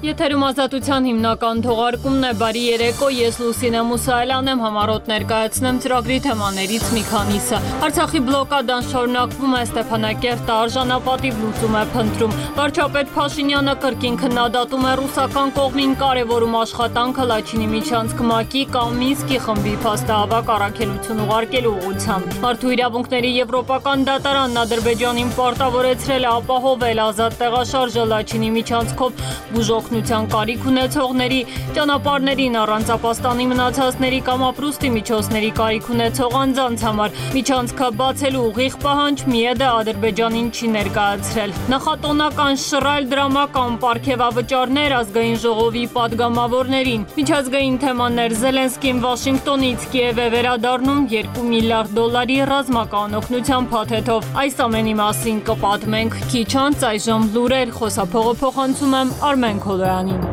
Եթերում ազատության հիմնական թողարկումն է, բարի երեկո, ես Լուսինե Մուսայելյան եմ, համառոտ ներկայացնեմ ծրագրի թեմաներից մի քանիսը։ Արցախի բլոկադան շարունակվում է, Ստեփանակերտը արժանապատիվ լուծում է փնտրում։ Վարչապետ Փաշինյանը կրկին քննադատում է ռուսական կողմին կարևորում աշխատանքը Լաչինի Միչանցք ՄԱԿ-ի կամ Մինսկի խմբի փաստահավաք առաքելություն ուղարկելու ուղղությամբ։ Մարդու իրավունքների եվրոպական դատարանն Ադրբեջանին պարտավորեցրել է ապահովել ազատ տեղաշարժը Լաչինի Միչանցքով բուժօգնության կարիք ունեցողների, ճանապարհներին առանց ապաստանի մնացածների կամ ապրուստի միջոցների կարիք ունեցող անձանց համար։ Միչանցքը բացելու ուղիղ պահանջ ՄԻԵԴ-ը Ադրբեջանին չի ներկայացրել։ Նախատոնական շռայլ դրամական պարգևավճարներ ազգային ժողովի պատգամավորներին։ Միջազգային թեմաներ Զելենսկին Վաշինգտոնից Կիև է վերադառնում $2 միլիարդ ռազմական օգնության փաթեթով։ Այս ամենի մասին կպատմենք քիչ անց, այժմ լուրեր, խոսափողը փոխանցում եմ Արմեն Քոլոյանին։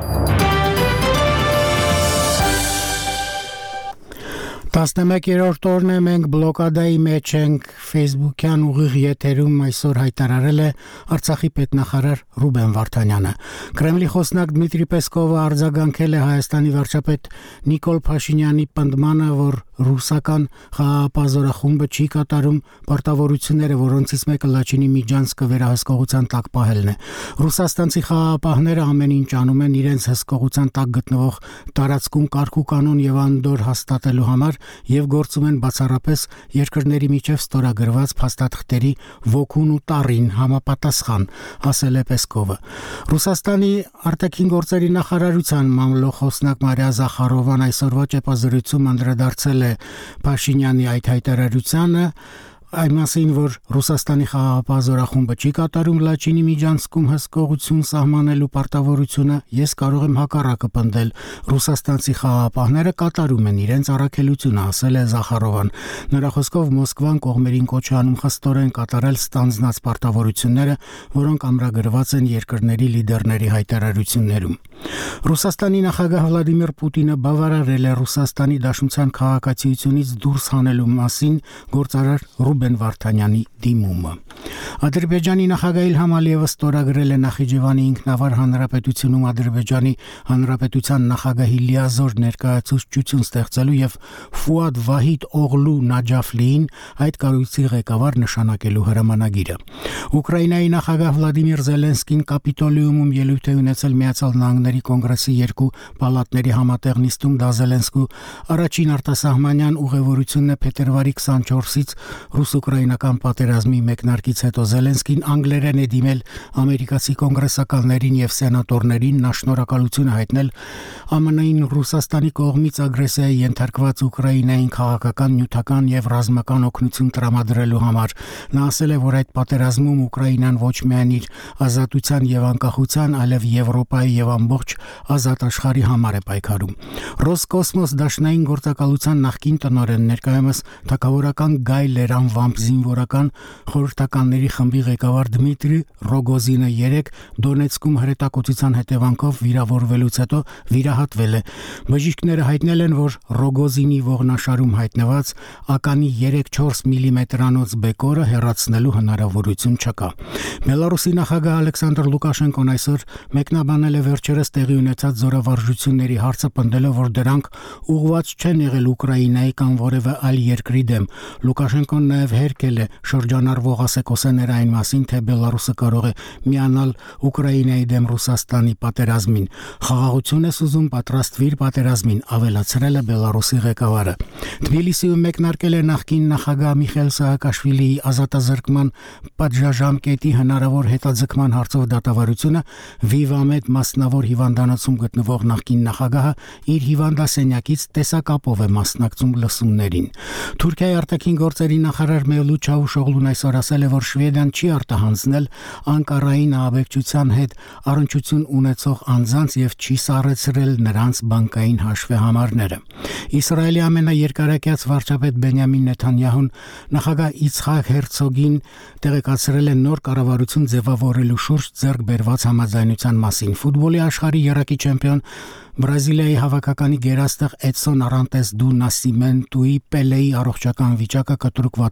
11-րդ օրն է, մենք բլոկադայի մեջ ենք, Facebook-յան ուղիղ եթերում այսօր հայտարարել է Արցախի պետնախարար Ռուբեն Վարդանյանը։ Կրեմլի խոսնակ Դմիտրի Պեսկովը արձագանքել է Հայաստանի վարչապետ Նիկոլ Փաշինյանի պնդմանը, որ ռուսական խաղապազորախումբը չի կատարում պարտավորությունները, որոնցից մեկը Լաչինի Միջանցքը վերահսկողության տակ պահելն է։ Ռուսաստանցի խաղապահները ամեն ինչ անում են իրենց հսկողության տակ գտնվող տարածքում կարգ ու կանոն եւ անդոր հաստատելու համար եւ գործում են բացառապես երկրների միջև ստորագրված փաստաթղթերի ոգուն ու տառին համապատասխան, ասել է Պեսկովը։ Ռուսաստանի արտաքին գործերի նախարարության մամլոխոսնակ Մարիա Զախարովան այսօրվա ճեպազրույցում անդրադարձել է Փաշինյանի այդ հայտարարությանը, այն մասին, որ Ռուսաստանի խաղապազորախումբը չի կատարում Լաչինի Միջանցքում հսկողություն սահմանելու պարտավորությունը, ես կարող եմ հակառակը պնդել։ Ռուսաստանցի խաղապահները կատարում են իրենց առաքելությունը, ասել է Զախարովան։ Նրա խոսքով Մոսկվան կողմերին կոչ է անում խստորեն կատարել ստանձնած պարտավորությունները, որոնք ամրագրված են երկրների լիդերների հայտարարություններում։ Ռուսաստանի նախագահ Վլադիմիր Պուտինը բավարարել է Ռուսաստանի Դաշնության քաղաքացիությունից դուրս հանելու մասին գործարար Ռուբեն Վարդանյանի դիմումը։ Ադրբեջանի նախագահ Իլհամ Ալիևը ստորագրել է Նախիջևանի ինքնավար հանրապետությունում Ադրբեջանի հանրապետության նախագահի լիազոր ներկայացուցչություն ստեղծելու եւ Ֆուադ Վահիդ Օղլու Նաջաֆլիին այդ կառույցի ղեկավար նշանակելու հրամանագիրը։ Ուկրաինայի նախագահ Վլադիմիր Զելենսկին Կապիտոլիումում ելույթ է ունեցել Միացյալ Նահանգների կոնգրեսի երկու պալատների համատեղ նիստում։ Դա Զելենսկու առաջին արտասահմանյան ուղևորությունն է փետրվարի 24-ից ռուս-ուկրաինական պատերազմի մեկնարկից հետո։ Զելենսկին անգլերեն է դիմել ամերիկացի կոնգրեսականներին եւ սենատորներին, նա շնորհակալություն է հայտնել ԱՄՆ-ին Ռուսաստանի կողմից ագրեսիայի ենթարկված Ուկրաինային քաղաքական, նյութական եւ ռազմական օգնություն տրամադրելու համար։ Նա ասել է, որ այդ պատերազմում Ուկրաինան ոչ միայն իր ազատության եւ անկախության, այլև Եվրոպայի եւ ամբողջ ազատ աշխարհի համար է պայքարում։ Ռոսկոսմոս դաշնային գործակալության նախկին տնօրեն, ներկայումս թագավորական Գայլեր անվամբ զինվորական խորհրդականների խմբի ղեկավար Դմիտրի Ռոգոզինը 3 Դոնեցկում հրետակոծության հետևանքով վիրավորվելուց հետո վիրահատվել է։ Բժիշկները հայտնել են, որ Ռոգոզինի ողնաշարում հայտնված ականի 3-4 մմ-անոց բեկորը հեռացնելու հնարավորություն չկա։ Բելարուսի նախագահ Ալեքսանդր Լուկաշենկոն այսօր մեկնաբանել է վերջերս տեղի ունեցած զորավարժությունների հարցը, պնդելով, որ դրանք ուղղված չեն եղել Ուկրաինայի կամ որևէ այլ երկրի դեմ։ Լուկաշենկոն նաև հերքել է շրջանառվող ասեկոսեներ այն մասին, թե Բելարուսը կարող է միանալ Ուկրաինայի դեմ Ռուսաստանի պատերազմին։ Խաղաղություն է ուզում, պատրաստվիր պատերազմին, ավելացրել է Բելարուսի ղեկավարը։ Թբիլիսիում մեկնարկել է նախկին նախագահ Միխայիլ Սահակաշվիլիի ազատազրկման պատժամկետի հնարավոր հետաձգման հարցով դատավարությունը։ Վիվամեդ մասնավոր հիվանդանոցում գտնվող նախկին նախագահը իր հիվանդասենյակից տեսակապով է մասնակցում լսումներին։ Թուրքիայի արտաքին գործերի նախարար Մևլութ Չավուշօղլուն այսօր ասել է, որ Շվեդիան չի արտահանձնել Անկարային ահաբեկչության հետ առնչություն ունեցող անձանց եւ չի սառեցրել նրանց բանկային հաշվեհամարները։ Իսրայելի ամենաերկարակյաց վարչապետ Բենյամին Նեթանյահուն նախագահ Իցխակ Հերցոգին տեղեկացրել է նոր կառավարություն ձևավորելու շուրջ ձեռք բերված համաձայնության մասին։ Ֆուտբոլի աշխարհի երակի չեմպիոն Բրազիլիայի հավաքականի գերաստղ Էդսոն Արանտես դու Նասիմենտուի Պելեի առողջական վիճակը կտրուկ վատ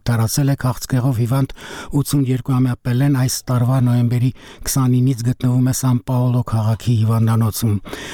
արդարացել է քաղցկեղով հիվանդ 82-ամյա Պելեն այս տարվա նոյեմբերի 29-ից գտնվում է Սան Պաոլո քաղաքի հիվանդանոցում։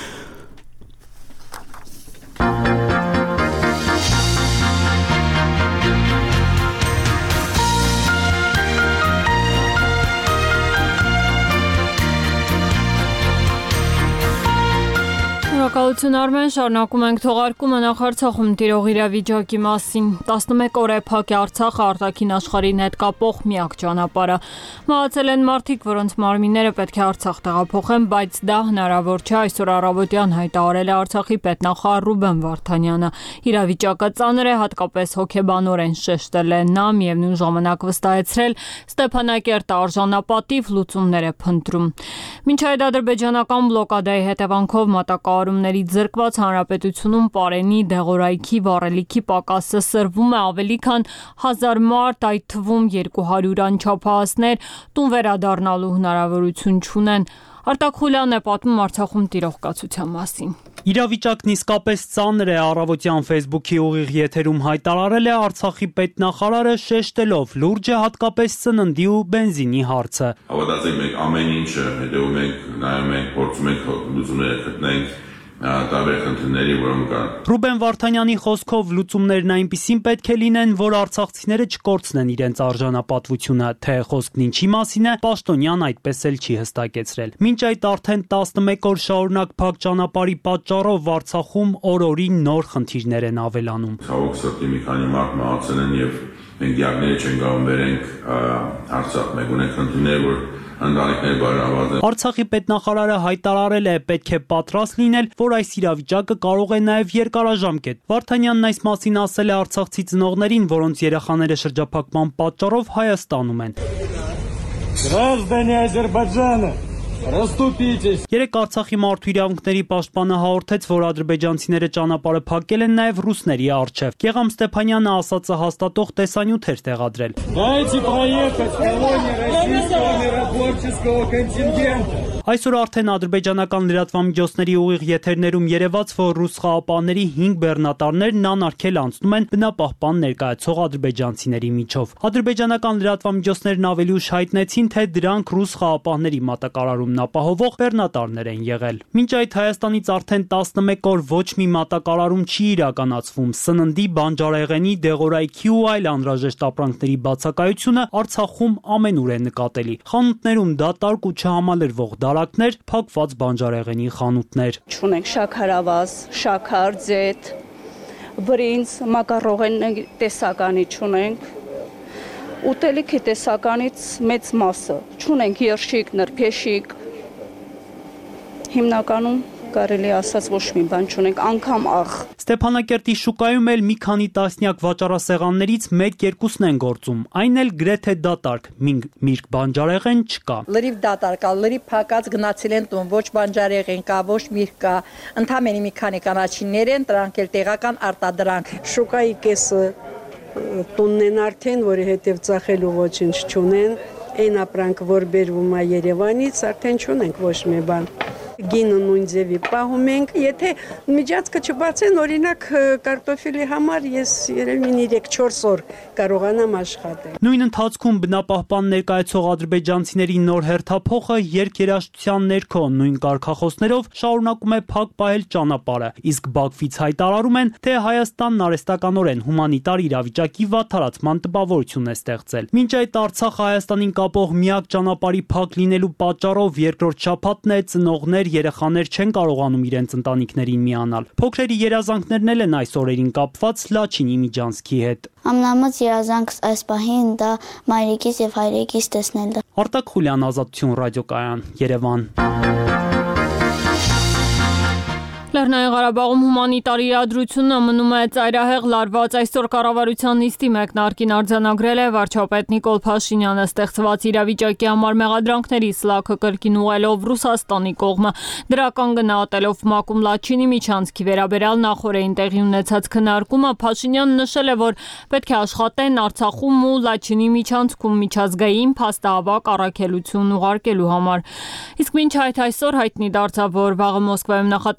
Շնորհակալություն Արմեն, շարունակում ենք թողարկումը Արցախում տիրող իրավիճակի մասին։ 11 օր է փակ է Արցախը արտաքին աշխարհին հետ կապող միակ ճանապարհը։ Մահացել են մարդիկ, որոնց մարմինները պետք է Արցախ տեղափոխեն, բայց դա հնարավոր չէ, այսօր առավոտյան հայտարարել է Արցախի պետնախարար Ռուբեն Վարդանյանը։ Իրավիճակը ծանր է, հատկապես հոգեբանորեն շեշտել է նա, միևնույն ժամանակ վստահեցրել Ստեփանակերտը արժանապատիվ լուծումներ է փնտրում։ Մինչ այդ ադրբեջանական բլոկադայի հետևանքով մատակարարումներից զրկված հանրապետությունում Պարենի դեղորայքի վառելիքի պակասը սրվում է ավելի քան 1000 մարդ, այդ թվում 200 անչափահասներ տուն վերադառնալու հնարավորություն չունեն։ Արտակ Խուլյանն է պատմում Արցախում տիրող կացության մասին։ Իրավիճակն իսկապես ծանր է, առավոտյան Facebook-ի ուղիղ եթերում հայտարարել է Արցախի պետնախարարը, շեշտելով լուրջ է հատկապես սննդի ու բենզինի հարցը։ Հավատացեք, մենք ամեն ինչը հետևում ենք, նայում ենք, փորձում ենք լուծումներ գտնենք տարբեր խնդիրների, որոնք կան։ Ռուբեն Վարդանյանի խոսքով լուծումներն այնպիսին պետք է լինեն, որ արցախցիները չկորցնեն իրենց արժանապատվությունը, թե խոսքն ինչի մասին է, Պաշտոնյան այդպես էլ չի հստակեցրել։ Մինչ այդ արդեն 11 օր շարունակ փակ ճանապարհի պատճառով Արցախում օր-օրի նոր խնդիրներ են ավելանում։ Ցավոք սրտի մի քանի մարդ մահացել են եւ մենք դիագնոզ չենք կարող վերենք Արցախ, մենք ունենք խնդիրներ, որ ընտանիքներ բարելաված են։ Արցախի պետնախարարը հայտարարել է, պետք է պատրաստ լինել, որ այս իրավիճակը կարող է նաև երկարաժամկետ։ Վարդանյանն այս մասին ասել է արցախցի ծնողներին, որոնց երեխաները շրջափակման պատճառով Հայաստանում են։ Граждане Азербайджана, расступитесь. Երեք Արցախի մարդու իրավունքների պաշտպանը հաղորդեց, որ ադրբեջանցիները ճանապարհը փակել են նաև ռուսների առջև։ Գեգամ Ստեփանյանը ասածը հաստատող տեսանյութ էր տեղադրել։ Дайте проехать колонне российского миротворческого контингента. Այսօր արդեն ադրբեջանական լրատվամիջոցների ուղիղ եթերներում երևաց, որ ռուս խաղապահների 5 բեռնատարներն անարգել անցնում են բնապահպան ներկայացող ադրբեջանցիների միջով։ Ադրբեջանական լրատվամիջոցներն ավելի ուշ հայտնեցին, թե դրանք ռուս խաղապահների մատակարարումն ապահովող բեռնատարներ են եղել։ Մինչ այդ Հայաստանից արդեն 11 օր ոչ մի մատակարարում չի իրականացվում։ Սննդի, բանջարեղենի, դեղորայքի ու այլ անհրաժեշտ ապրանքների բացակայությունը Արցախում ամենուր է նկատելի։ Խանութներում դատարկ ու չհամալրվող դարակներ, փակված բանջարեղենի խանութներ։ Չունենք շաքարավազ, շաքար, ձեթ, բրինձ, մակարոնի տեսականի չունենք։ Ուտելիքի տեսականից մեծ մասը չունենք երշիկ, նրբեշիկ։ Հիմնականում կարելի ասած ոչ մի բան չունենք, անգամ աղ։ Ստեփանակերտի շուկայում էլ մի քանի տասնյակ վաճառասեղաններից 1-2-ն են գործում, այն էլ գրեթե դատարկ, միրգ բանջարեղեն չկա։ Լրիվ դատարկ կա, լրիվ փակած գնացել են տուն, ոչ բանջարեղեն կա, ոչ միրգ կա, ընդամենը մի քանի կանաչիներ են, դրանք էլ տեղական արտադրանք։ Շուկայի կեսը տունն են արդեն, որի հետև ծախելու ոչինչ չունեն, այն ապրանք, որ բերվում է Երևանից, արդեն չունենք ոչ մի բան։ Գինը նույն ձևի պահում ենք, եթե միջածքը չբացեն, օրինակ կարտոֆիլի համար ես երևի 3-4 օր կարողանամ աշխատել։ Նույն ընթացքում բնապահպան ներկայացող ադրբեջանցիների նոր հերթափոխը երկերաշտության ներքո նույն կարգախոսներով շարունակում է փակ պահել ճանապարհը, իսկ Բաքվից հայտարարում են, թե Հայաստանն արհեստականորեն հումանիտար իրավիճակի վատթարացման տպավորություն է ստեղծել։ Մինչ այդ Արցախը Հայաստանին կապող միակ ճանապարհի փակ լինելու պատճառով երկրորդ շաբաթն է ծնողներ երեխաներ չեն կարողանում իրենց ընտանիքներին միանալ։ Փոքրերի երազանքներն էլ են այս օրերին կապված Լաչինի Միջանցքի հետ։ Ամենամեծ երազանքս այս պահին դա մայրիկիս եւ հայրիկիս տեսնելն է։ Արտակ Խուլյան, Ազատություն ռադիոկայան, Երևան։ Լեռնային Ղարաբաղում հումանիտար իրադրությունը մնում է ծայրահեղ լարված։ Այսօր կառավարության նիստի մեկնարկին արձանագրել է վարչապետ Նիկոլ Փաշինյանը ստեղծված իրավիճակի համար մեղադրանքների սլաքը կրկին ուղղելով Ռուսաստանի կողմը։ Դրական գնահատելով Մակում Լաչինի միջանցքի վերաբերյալ նախորդին տեղի ունեցած քննարկումը, Փաշինյանն նշել է, որ պետք է աշխատեն Արցախում ու Լաչինի միջանցքում միջազգային փաստահավաք առաքելություն ուղարկելու համար։ Իսկ մինչ այդ այսօր հայտնի դարձավ, որ վաղը Մոսկվայում նախատեսված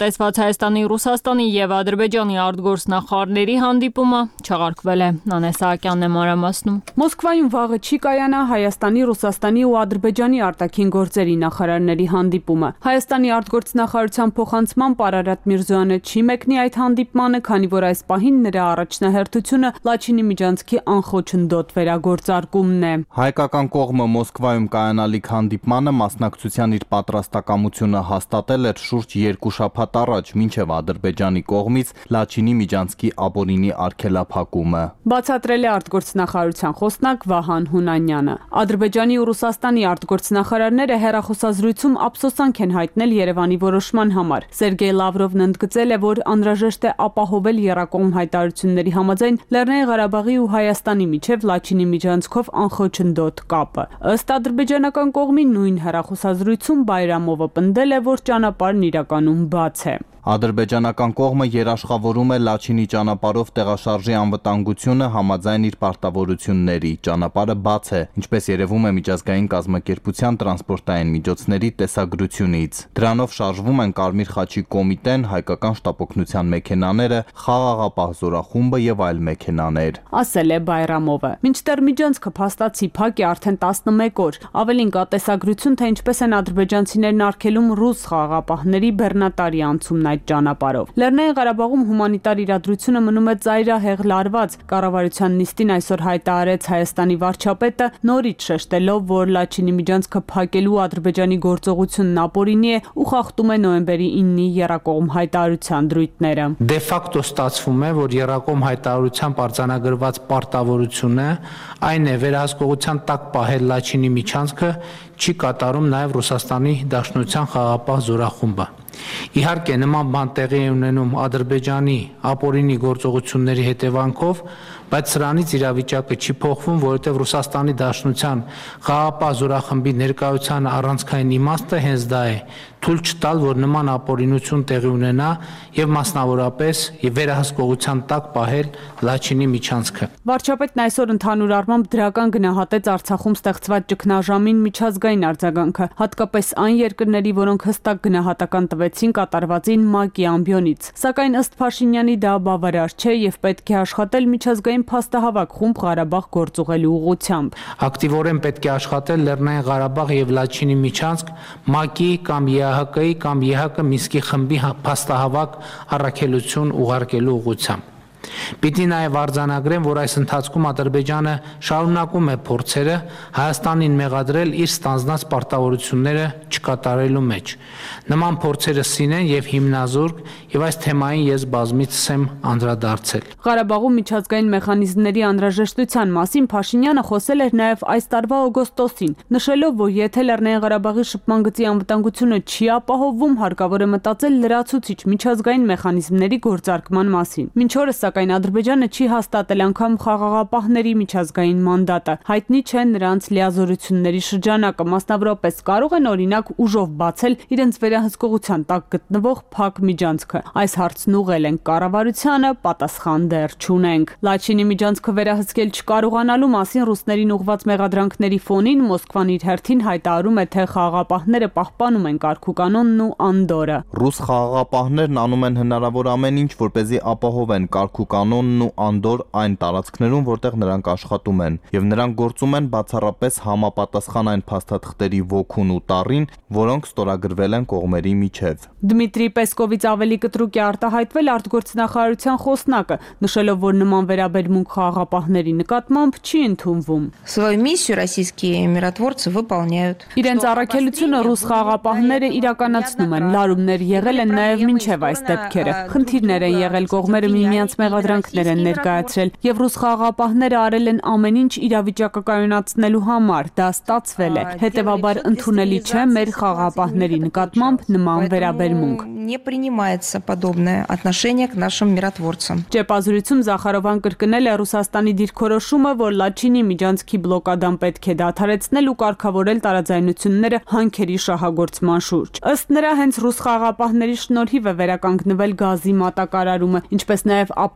Հայաստանի, Ռուսաստանի եւ Ադրբեջանի արտգործնախարարների հանդիպումը չեղարկվել է։ Նանե Սահակյանն է մանրամասնում։ Մոսկվայում վաղը չի կայանա Հայաստանի, Ռուսաստանի ու Ադրբեջանի արտաքին գործերի նախարարների հանդիպումը։ Հայաստանի արտգործնախարարության փոխանցմամբ Արարատ Միրզոյանը չի մեկնի այդ հանդիպմանը, քանի որ այս պահին նրա առաջնահերթությունը Լաչինի միջանցքի անխոչնդոտ վերագործարկումն է։ Հայկական կողմը Մոսկվայում կայանալիք հանդիպմանը մասնակցության իր պատրաստակամությունը հաստատել էր շուրջ 2 շաբաթ առաջ, մինչև Ադրբեջանի կողմից Լաչինի միջանցքի ապօրինի արգելափակումը։ Բացատրել է արտգործնախարարության խոսնակ Վահան Հունանյանը։ Ադրբեջանի ու Ռուսաստանի արտգործնախարարները հեռախոսազրույցում ափսոսանք են հայտնել Երևանի որոշման համար։ Սերգեյ Լավրովն ընդգծել է, որ անհրաժեշտ է ապահովել եռակողմ հայտարարությունների համաձայն Լեռնային Ղարաբաղի ու Հայաստանի միջև Լաչինի միջանցքով անխոչնդոտ կապը։ Ըստ ադրբեջանական կողմի նույն հեռախոսազրույցում Բայրամովը պնդել է, որ ճանապարհն իրականում բաց է։ Ադրբեջանական կողմը երաշխավորում է Լաչինի ճանապարհով տեղաշարժի անվտանգությունը համաձայն իր պարտավորությունների։ Ճանապարհը բաց է, ինչպես երևում է միջազգային կազմակերպության տրանսպորտային միջոցների տեսագրությունից։ Դրանով շարժվում են Կարմիր խաչի կոմիտեն, հայկական շտապօգնության մեքենաները, Խաղաղապահ զորախումբը եւ այլ մեքենաներ։ Ասել է Բայրամովը։ Մինչդեռ միջանցքը փաստացի փակ է արդեն 11 օր։ Ավելին կա տեսագրություն, թե ինչպես են ադրբեջանցիներն արգելում ռուս խաղաղապահների բեռնատարի անցումն այդ ճանապարհով։ Լեռնային Ղարաբաղում հումանիտար իրադրությունը մնում է ծայրահեղ լարված։ Կառավարության նիստին այսօր հայտարարեց Հայաստանի վարչապետը, նորից շեշտելով, որ Լաչինի միջանցքը փակելու Ադրբեջանի գործողությունն ապօրինի է ու խախտում է նոյեմբերի 9-ի եռակողմ հայտարարության դրույթները։ Դե ֆակտո ստացվում է, որ եռակողմ հայտարարությամբ արձանագրված պարտավորությունը այն է վերահսկողության տակ պահել Լաչինի միջանցքը չի կատարում նաև Ռուսաստանի Դաշնության խաղաղապահ զորախումբը։ Իհարկե նման բան տեղի է ունենում Ադրբեջանի ապօրինի գործողությունների հետևանքով, բայց սրանից իրավիճակը չի փոխվում, որովհետև Ռուսաստանի Դաշնության խաղաղապահ զորախմբի ներկայության առանցքային իմաստը հենց դա է՝ թույլ չտալ, որ նման ապօրինություն տեղի ունենա եւ մասնավորապես վերահսկողության տակ պահել Լաչինի միջանցքը։ Վարչապետն այսօր ընդհանուր առմամբ դրական գնահատեց Արցախում ստեղծված ճգնաժամին միջազգային արձագանքը, հատկապես այն երկրների, որոնք հստակ գնահատական տվեցին կատարվածին ՄԱԿ-ի ամբիոնից։ Սակայն ըստ Փաշինյանի դա բավարար չէ եւ պետք է աշխատել միջազգային փաստահավաք խումբ Ղարաբաղ գործուղելու ուղղությամբ։ Ակտիվորեն պետք է աշխատել Լեռնային Ղարաբաղ եւ Լաչինի միջանցք ՄԱԿ-ի կամ ԵԱՀԿ-ի կամ ԵՀԿ Մինսկի խմբի փաստահավաք առաքելություն ուղարկելու ուղղությամբ։ Պիտի նաև արձանագրեմ, որ այս ընթացքում Ադրբեջանը շարունակում է փորձերը Հայաստանին մեղադրել իր ստանձնած պարտավորությունները չկատարելու մեջ։ Նման փորձերը սին են եւ հիմնազուրկ, եւ այս թեմային ես բազմիցս եմ անդրադարձել։ Ղարաբաղում միջազգային մեխանիզմների անհրաժեշտության մասին Փաշինյանը խոսել էր նաև այս տարվա օգոստոսին, նշելով, որ եթե Լեռնային Ղարաբաղի շփման գծի անվտանգությունը չի ապահովվում, հարկավոր է մտածել լրացուցիչ միջազգային մեխանիզմների գործարկման մասին։ Մինչ օրս սակայն Ադրբեջանը չի հաստատել անգամ խաղաղապահների միջազգային մանդատը։ Հայտնի չէ նրանց լիազորությունների շրջանակը, մասնավորապես կարող են օրինակ ուժով բացել իրենց վերահսկողության տակ գտնվող փակ միջանցքը։ Այս հարցն ուղղել ենք կառավարությանը, պատասխան դեռ չունենք։ Լաչինի միջանցքը վերահսկել չկարողանալու մասին ռուսներին ուղղված մեղադրանքների ֆոնին Մոսկվան իր հերթին հայտարարում է, թե խաղաղապահները պահպանում են կարգուկանոնն ու անդորը։ Ռուս խաղաղապահներն անում են հնարավոր ամեն ինչ, որպեսզի ապահովեն կարգուկանոնն ու անդոր այն տարածքներում, որտեղ նրանք աշխատում են, եւ նրանք գործում են բացառապես համապատասխան այն փաստաթղթերի ոգուն ու տառին, որոնք ստորագրվել են կողմերի միջև։ Դմիտրի Պեսկովից ավելի կտրուկ է արտահայտվել արտգործնախարարության խոսնակը, նշելով, որ նման վերաբերմունք խաղաղապահների նկատմամբ չի ընդունվում։ Свою миссию российские миротворцы выполняют։ Իրենց առաքելությունը ռուս խաղաղապահները իրականացնում են, լարումներ եղել են նաև մինչև այս դեպքերը։ Խնդիրներ են եղել, կողմերը միմյանց մեղադրանքներ են ներկայացրել, եւ ռուս խաղաղապահները արել են ամեն ինչ իրավիճակը կայունացնելու համար, դա ստացվել է։ Հետևաբար ընդունելի չէ մեր խաղաղապահների նկատմամբ նման վերաբերմունք։ Не принимается подобное отношение к нашим миротворцам։ Ճեպազրույցում Զախարովան կրկնել է Ռուսաստանի դիրքորոշումը, որ Լաչինի միջանցքի բլոկադան պետք է դադարեցնել ու կարգավորել տարաձայնությունները հանքերի շահագործման շուրջ։ Ըստ նրա, հենց ռուս խաղաղապահների շնորհիվ է վերականգնվել գազի մատակարարումը, ինչպես նաև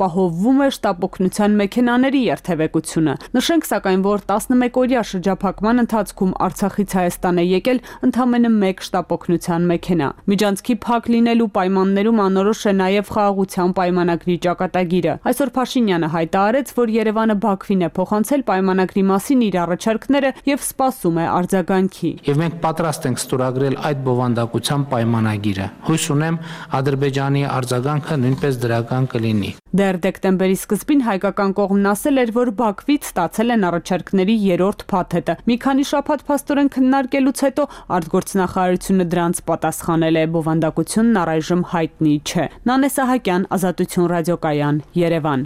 ապահովվում է շտապօգնության մեքենաների երթևեկությունը։ Նշենք սակայն, որ 11-օրյա շրջափակման ընթացքում Արցախից Հայաստան է եկել ընդամենը 1 շտապօգնության մեքենա։ Միջանցքի փակ լինելու պայմաններում անորոշ է նաև խաղաղության պայմանագրի ճակատագիրը։ Այսօր Փաշինյանը հայտարարեց, որ Երևանը Բաքվին է փոխանցել պայմանագրի մասին իր առաջարկները եւ սպասում է արձագանքի։ Եվ մենք պատրաստ ենք ստորագրել այդ բովանդակության պայմանագիրը։ Հույս ունեմ Ադրբեջանի արձագանքը նույնպես դրական կլինի։ Դեռ դեկտեմբերի սկզբին հայկական կողմն ասել էր, որ Բաքվից ստացել են առաջարկների 3-րդ փաթեթը։ Մի քանի շաբաթ փաստորեն քննարկելուց հետո արտգործնախարարությունը դրանց պատասխանել է։ Բովանդակությունն առայժմ հայտնի չէ։ Նանե Սահակյան, Ազատություն ռադիոկայան, Երևան։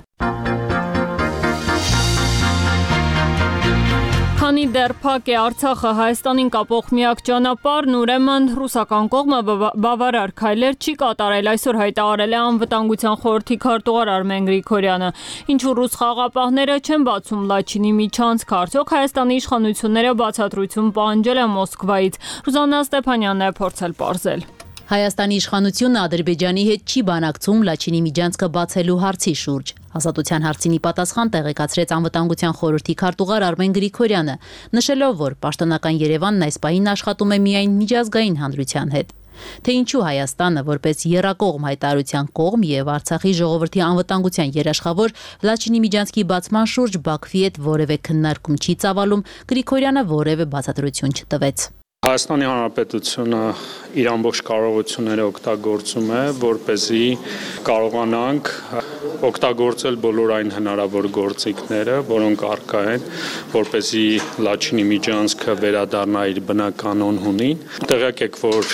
Քանի դեռ փակ է Արցախը Հայաստանին կապող միակ ճանապարհն, ուրեմն ռուսական կողմը բավարար քայլեր չի կատարել, այսօր հայտարարել է Անվտանգության խորհրդի քարտուղար Արմեն Գրիգորյանը։ Ինչու ռուս խաղաղապահները չեն բացում Լաչինի միջանցք, արդյոք Հայաստանի իշխանությունները բացատրություն պահանջել են Մոսկվայից։ Ռուզաննա Ստեփանյանն է փորձել պարզել։ Հայաստանի իշխանությունը Ադրբեջանի հետ չի բանակցում Լաչինի միջանցքը բացելու հարցի շուրջ։ Ազատության հարցինի պատասխան տեղեկացրեց Անվտանգության խորհրդի քարտուղար Արմեն Գրիգորյանը, նշելով, որ պաշտոնական Երևանն այս պահին աշխատում է միայն միջազգային հանրության հետ։ Թե ինչու Հայաստանը որպես եռակողմ հայտարարության կողմ եւ Արցախի ժողովրդի անվտանգության երաշխավոր Լաչինի միջանցքի բացման շուրջ Բաքվի հետ որևէ քննարկում չի ծավալում, Գրիգորյանը որևէ բացատրություն չտվեց։ Հայաստանի Հանրապետությունը իր ամբողջ կարողությունները օգտագործում է, որպեսզի կարողանանք օգտագործել բոլոր այն հնարավոր գործիքները, որոնք առկա են, որպեսզի Լաչինի միջանցքը վերադառնա իր բնականոն հունին։ Տեղյակ եք, որ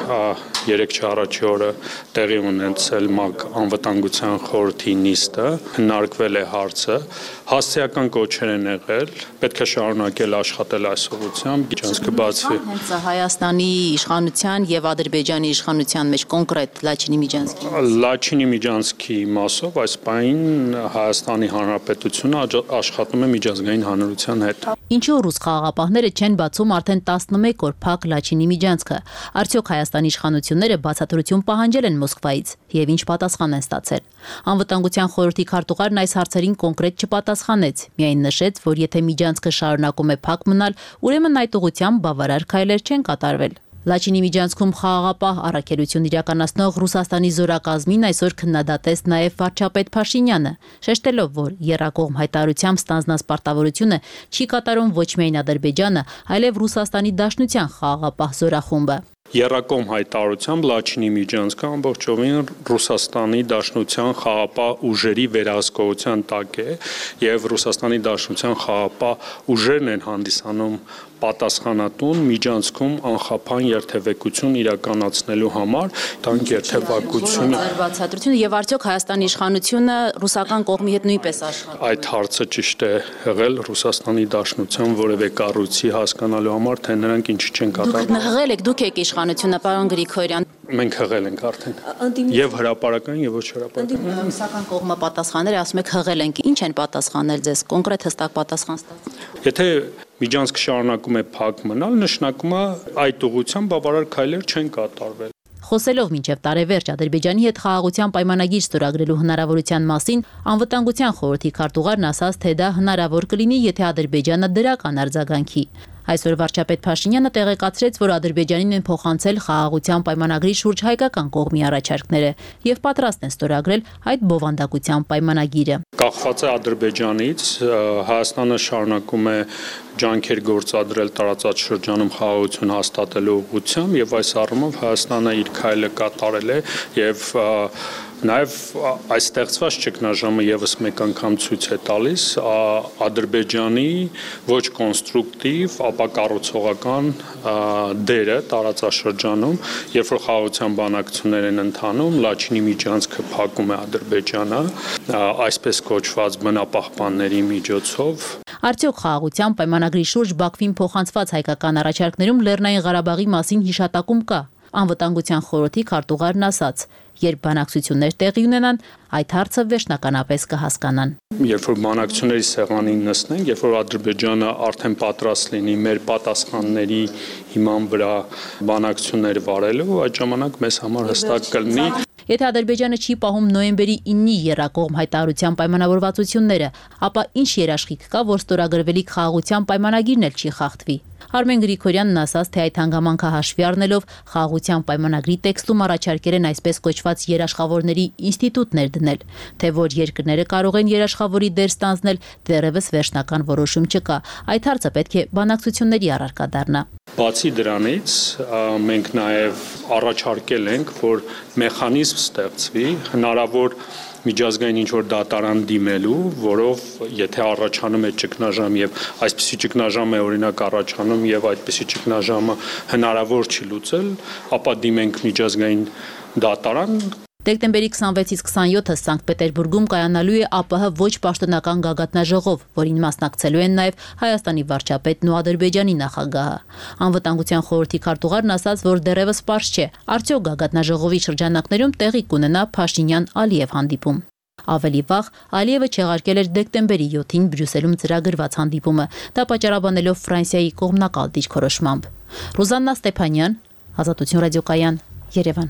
3-4 օրը տեղի ունեցել ՄԱԿ անվտանգության խորհրդի նիստը, քննարկվել է հարցը, հասցեական կոչեր են եղել, պետք է շարունակել աշխատել այս ուղղությամբ, միջանցքը բացվի։ Հենց Հայաստանի իշխանության եւ Ադրբեջանի իշխանության մեջ կոնկրետ Լաչինի միջանցքի Լաչինի միջանցքի մասով այս պահին Հայաստանի Հանրապետությունը աշխատում է միջազգային հանրության հետ։ Ինչու ռուս խաղաղապահները չեն բացում արդեն 11 օր փակ Լաչինի միջանցքը։ Արդյոք Հայաստանի իշխանությունները բացատրություն պահանջել են Մոսկվայից եւ ինչ պատասխան են ստացել։ Անվտանգության խորհրդի քարտուղարն այս հարցերին կոնկրետ չպատասխանեց, միայն նշեց, որ եթե միջանցքը շարունակում է փակ մնալ, ուրեմն այդ ուղղությամբ բավարար քայլեր չեն կատարվել։ Լաչինի միջանցքում խաղաղապահ առաքելություն իրականացնող Ռուսաստանի զորակազմին այսօր քննադատեց նաև վարչապետ Փաշինյանը, շեշտելով, որ եռակողմ հայտարարությամբ ստանձնած պարտավորությունը չի կատարում ոչ միայն Ադրբեջանը, այլև Ռուսաստանի Դաշնության խաղաղապահ զորախումբը։ Եռակողմ հայտարարությամբ Լաչինի միջանցքը ամբողջովին Ռուսաստանի Դաշնության խաղաղապահ ուժերի վերահսկողության տակ է եւ Ռուսաստանի Դաշնության խաղաղապահ ուժերն են հանդիսանում պատասխանատուն միջանցքում անխափան երթևեկություն իրականացնելու համար, տանկ երթևակությունը։ Բացատրությունը եւ արդյոք Հայաստանի իշխանությունը ռուսական կողմի հետ նույնպես աշխատում։ Այդ հարցը ճիշտ է եղել Ռուսաստանի Դաշնության որևէ կառույցի հասկանալու համար, թե նրանք ինչ չեն կատարում։ Դուք հղել եք, դուք եք իշխանությունը, պարոն Գրիգորյան։ Մենք հղել ենք արդեն։ Եվ հրապարական եւ ոչ հրապարական։ Ռուսական կողմը պատասխանել է, ասում եք հղել ենք։ Ինչ են պատասխանել ձեզ, կոնկրետ հստակ պատասխան ստացել։ Եթե միջանցքը շարունակում է փակ մնալ, նշանակում է այդ ուղղությամբ բավարար քայլեր չեն կատարվել։ Խոսելով մինչև տարեվերջ Ադրբեջանի հետ խաղաղության պայմանագիր ստորագրելու հնարավորության մասին, Անվտանգության խորհրդի քարտուղարն ասաց, թե դա հնարավոր կլինի, եթե Ադրբեջանը դրական արձագանքի։ Այսօր վարչապետ Փաշինյանը տեղեկացրեց, որ Ադրբեջանին են փոխանցել խաղաղության պայմանագրի շուրջ հայկական կողմի առաջարկները եւ պատրաստ են ստորագրել այդ բովանդակության պայմանագիրը։ Կախված է Ադրբեջանից, Հայաստանը շարունակում է ջանքեր գործադրել տարածաշրջանում խաղաղություն հաստատելու ուղղությամբ եւ այս առումով Հայաստանը իր քայլը կատարել է եւ Նաև այս ստեղծված ճգնաժամը եւս մեկ անգամ ցույց է տալիս Ադրբեջանի ոչ կոնստրուկտիվ, ապա կառուցողական դերը տարածաշրջանում, երբ որ խաղաղության բանակցություններ են ընթանում, Լաչինի միջանցքը փակում է Ադրբեջանը, այսպես կոչված բնապահպանների միջոցով։ Արդյոք խաղաղության պայմանագրի շուրջ Բաքվին փոխանցված հայկական առաջարկներում Լեռնային Ղարաբաղի մասին հիշատակում կա։ Անվտանգության խորհրդի քարտուղարն ասաց, երբ բանակցություններ տեղի ունենան, այդ հարցը վերջնականապես կհասկանան։ Երբ որ բանակցությունների սեղանին նստենք, երբ որ Ադրբեջանը արդեն պատրաստ լինի մեր պատասխանների հիման վրա բանակցություններ վարելու, այդ ժամանակ մեզ համար հստակ կլինի։ Եթե Ադրբեջանը չի պահում նոյեմբերի 9-ի եռակողմ հայտարարության պայմանավորվածությունները, ապա ինչ երաշխիք կա, որ ստորագրվելիք խաղաղության պայմանագիրն էլ չի խախտվի։ Արմեն Գրիգորյանն ասաց, թե այդ հանգամանքը հաշվի առնելով խաղաղության պայմանագրի տեքստում առաջարկել են այսպես կոչված երաշխավորների ինստիտուտ ներդնել, թե որ երկրները կարող են երաշխավորի դեր ստանձնել, դեռևս վերջնական որոշում չկա։ Այդ հարցը պետք է բանակցությունների առարկա դառնա։ Բացի դրանից մենք նաև առաջարկել ենք, որ մեխանիզմ ստեղծվի հնարավոր միջազգային ինչ-որ դատարան դիմելու, որով եթե առաջանում է ճգնաժամ եւ այսպիսի ճգնաժամ է օրինակ առաջանում եւ այդպիսի ճգնաժամը հնարավոր չի լուծել, ապա դիմենք միջազգային դատարան։ Դեկտեմբերի 26-ից 27-ը Սանկտ Պետերբուրգում կայանալու է ԱՊՀ ոչ պաշտոնական գագաթնաժողով, որին մասնակցելու են նաև Հայաստանի վարչապետն ու Ադրբեջանի նախագահը։ Անվտանգության խորհրդի քարտուղարն ասաց, որ դեռևս պարզ չէ, արդյոք գագաթնաժողովի շրջանակներում տեղի կունենա Փաշինյան-Ալիև հանդիպում։ Ավելի վաղ Ալիևը չեղարկել էր դեկտեմբերի 7-ին Բրյուսելում ծրագրված հանդիպումը, դա պատճառաբանելով Ֆրանսիայի կողմնակալ դիրքորոշմամբ։ Ռուզաննա Ստեփանյան, Ազատություն ռադիոկայան, Երևան։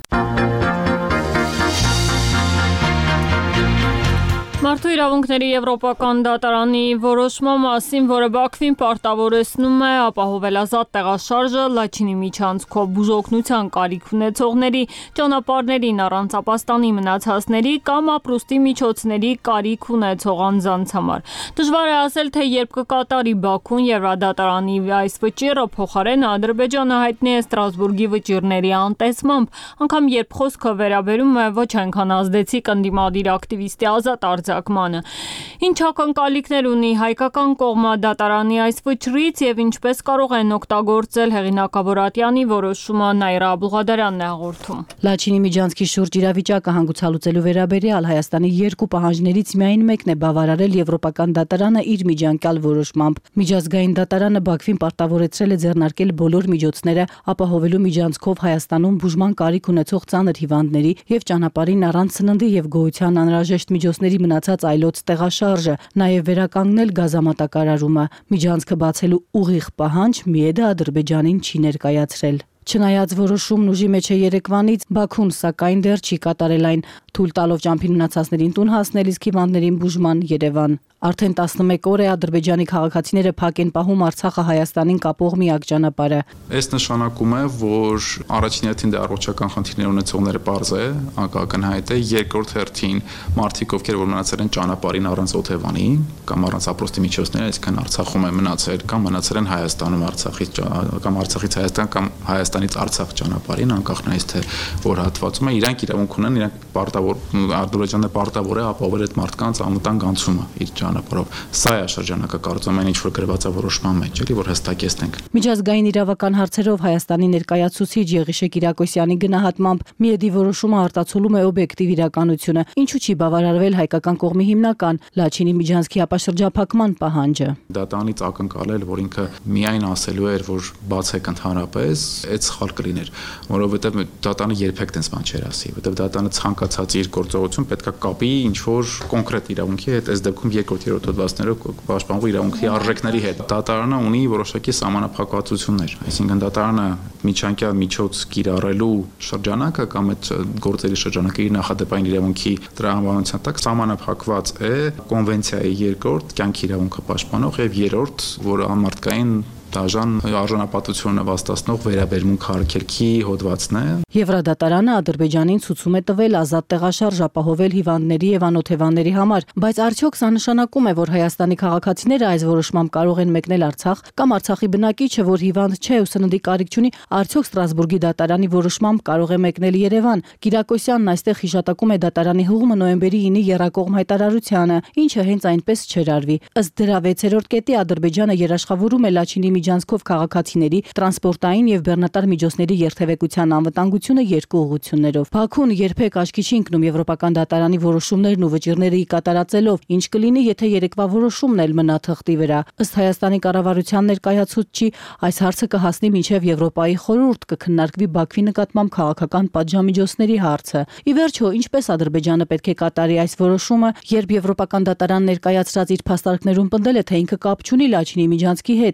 Մարդու իրավունքների Եվրոպական դատարանի որոշման մասին, որը Բաքվին պարտավորեցնում է ապահովել ազատ տեղաշարժը Լաչինի միջանցքով բուժօգնության կարիք ունեցողների, ճանապարհներին առանց ապաստանի մնացածների կամ ապրուստի միջոցների կարիք ունեցող անձանց համար։ Դժվար է ասել, թե երբ կկատարի Բաքուն Եվրադատարանի այս վճիռը, փոխարենը Ադրբեջանը հայտնի է Ստրասբուրգի վճիռների անտեսմամբ, անգամ երբ խոսքը վերաբերում է ոչ այնքան ազդեցիկ ընդդիմադիր ակտիվիստի ազատ արձակմանը։ Ինչ ակնկալիքներ ունի հայկական կողմը դատարանի այս վճռից եւ ինչպես կարող են օգտագործել հեղինակավոր Ատյանի որոշումը Նաիրա Աբուղադարյանն է հաղորդում։ Լաչինի միջանցքի շուրջ իրավիճակը հանգուցալուծելու վերաբերյալ Հայաստանի երկու պահանջներից միայն մեկն է բավարարել Եվրոպական դատարանը իր միջանկյալ որոշմամբ։ Միջազգային դատարանը Բաքվին պարտավորեցրել է ձեռնարկել բոլոր միջոցները ապահովելու միջանցքով Հայաստանում բուժման կարիք ունեցող ծանր հիվանդների եւ ճանապարհին առանց սննդի եւ գոյության անհրաժեշտ միջոցների մնացած այլոց տեղաշարժը, նաև վերականգնել գազամատակարարումը։ Միջանցքը բացելու ուղիղ պահանջ Միեդը Ադրբեջանին չի ներկայացրել։ Չնայած որոշումն ուժի մեջ է երեկվանից, Բաքուն սակայն դեռ չի կատարել այն, թույլ տալով ճամփին մնացածներին տուն հասնել, իսկ հիվանդներին բուժման Երևան։ Արդեն 11 օր է Ադրբեջանի քաղաքացիները փակ են պահում Արցախը Հայաստանին կապող միակ ճանապարհը։ Այս նշանակում է, որ առաջին հերթին դա առողջական խնդիրներ ունեցողները պարզ է, ակնհայտ է, երկրորդ հերթին մարդիկ, ովքեր որ մնացել են ճանապարհին առանց օթևանի կամ առանց ապրոստի միջոցների, այսինքն Արցախում են մնացել կամ մնացել են Հայաստանում Արցախից կամ Արցախից Հայաստան կամ Հայաստանից Արցախ ճանապարհին, անկախ նայից թե որ հատվածում է, իրանք իրավունք ունեն, իրանք Ադրբեջանը պարտավոր է ապահովել այդ մարդկանց անվտանգ անցումը իր ճանապարհով։ Սա է շրջանակը կարծում եմ ինչ որ գրված է որոշման մեջ, էլի որ հստակեցնենք։ Միջազգային իրավական հարցերով Հայաստանի ներկայացուցիչ Եղիշե Կիրակոսյանի գնահատմամբ Միեդի որոշումը արտացոլում է օբյեկտիվ իրականությունը, ինչու չի բավարարվել հայկական կողմի հիմնական Լաչինի միջանցքի ապաշրջափակման պահանջը։ Դատարանից ակնկալել, որ ինքը միայն ասելու էր, որ բացեք ընդհանրապես, այդ սխալ կլիներ, որովհետև դատարանը երբեք տենց բան չէր ասի, որովհետև դատարանը ցանկացած իր գործողություն պետքա կապի ինչ որ կոնկրետ իրավունքի հետ, այս դեպքում երկրորդ հոդվածներով պաշտպանող իրավունքի արժեքների հետ։ Դատարանը ունի որոշակի սահմանափակվածություններ, այսինքն դատարանը միջանկյալ միջոց կիրառելու շրջանակը կամ այդ գործերի շրջանակը իր նախադեպային իրավունքի տրամաբանության տակ սահմանափակված է կոնվենցիայի երկրորդ կյանքի իրավունքը պաշտպանող եւ երրորդ, որ անմարտկային դաժան արժանապատվությունը վաստացնող վերաբերմունք արգելքի հոդվածն է։ Եվրադատարանը Ադրբեջանին ցուցում է տվել ազատ տեղաշարժ ապահովել հիվանդների եւ անօթևանների համար, բայց արդյոք սա նշանակում է, որ Հայաստանի քաղաքացիները այս որոշմամբ կարող են մեկնել Արցախ կամ Արցախի բնակիչը, որ հիվանդ չէ ու սննդի կարիք չունի, արդյոք Ստրասբուրգի դատարանի որոշմամբ կարող է մեկնել Երևան։ Կիրակոսյանն այստեղ հիշատակում է դատարանի հուղումը նոյեմբերի 9-ի եռակողմ հայտարարությանը, ինչը հենց այնպես չէր արվի։ Ըստ դրա 6-րդ կետի Ադրբեջանը երաշխավորում է Լաչինի միջանցքով քաղաքացիների տրանսպորտային եւ բեռնատար միջոցների երթևեկության անվտանգությունը երկու ուղղություններով։ Բաքուն երբեք աչքի չի ընկնում Եվրոպական դատարանի որոշումներն ու վճիռները կատարածելով, ինչ կլինի, եթե երեկվա որոշումն էլ մնա թղթի վրա։ Ըստ Հայաստանի կառավարության ներկայացուցչի, այս հարցը կհասնի մինչև Եվրոպայի խորհուրդ կքննարկվի Բաքվի նկատմամբ քաղաքական պատժամիջոցների հարցը։ Ի վերջո, ինչպես Ադրբեջանը պետք է կատարի այս որոշումը, երբ Եվրոպական դատարան ներկայացրած իր փաստարկներում պնդել է, թե ինքը կապ չունի Լաչինի միջանցքի հետ, ավելին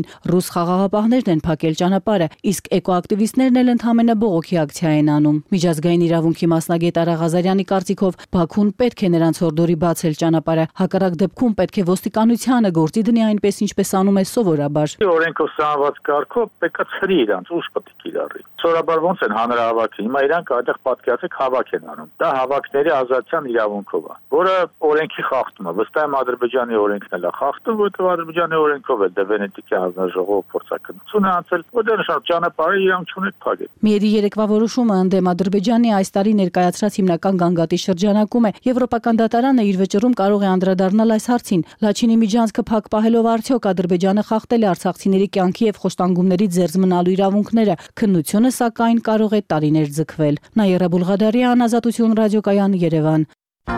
ռուս խաղաղապահներն են փակել ճանապարհը, իսկ էկոակտիվիստներն էլ ընդհանրապես բողոքի ակցիա են անում։ Միջազգային իրավունքի մասնագետ Արա Ղազարյանի կարծիքով Բաքուն պետք է նրանց հորդորի բացել ճանապարհը, հակառակ դեպքում պետք է ոստիկանությանը գործի դնի այնպես ինչպես անում է սովորաբար։ Օրենքով սահմանված կարգով պետք է ցրի իրանց, ուժ պետք է կիրառի։ Սովորաբար ոնց են հանրահավաքը, հիմա իրանք այդտեղ պատկերացեք հավաք են անում։ Դա հավաքների ազատության իրավունքով է, որը օրենքի խախտում է։ Վստահ եմ Ադրբեջանի օրենքն էլ է խախտում, որովհետև Ադրբեջանի օրենքով էլ Վենետիկի հանձնաժողովը փորձակնություն է անցել, որտեղ նշանակում ճանապարհը իրանք չունեն փակել։ Միերի երեկվա որոշումը ընդդեմ Ադրբեջանի այս տարի ներկայացրած հիմնական գանգատի շրջանակում է։ Եվրոպական դատարանը իր վճռում կարող է անդրադառնալ այս հարցին։ Լաչինի միջանցքը փակ պահելով արդյոք Ադրբեջանը խախտել է արցախցիների կյանքի եւ խոշտանգումների ձեռձ մնալու իրավունքները։ Քննությունը սակայն կարող է տարիներ ձգվել։ Նաիրա Բուլղադարյան, Ազատություն ռադիոկայան, Երևան։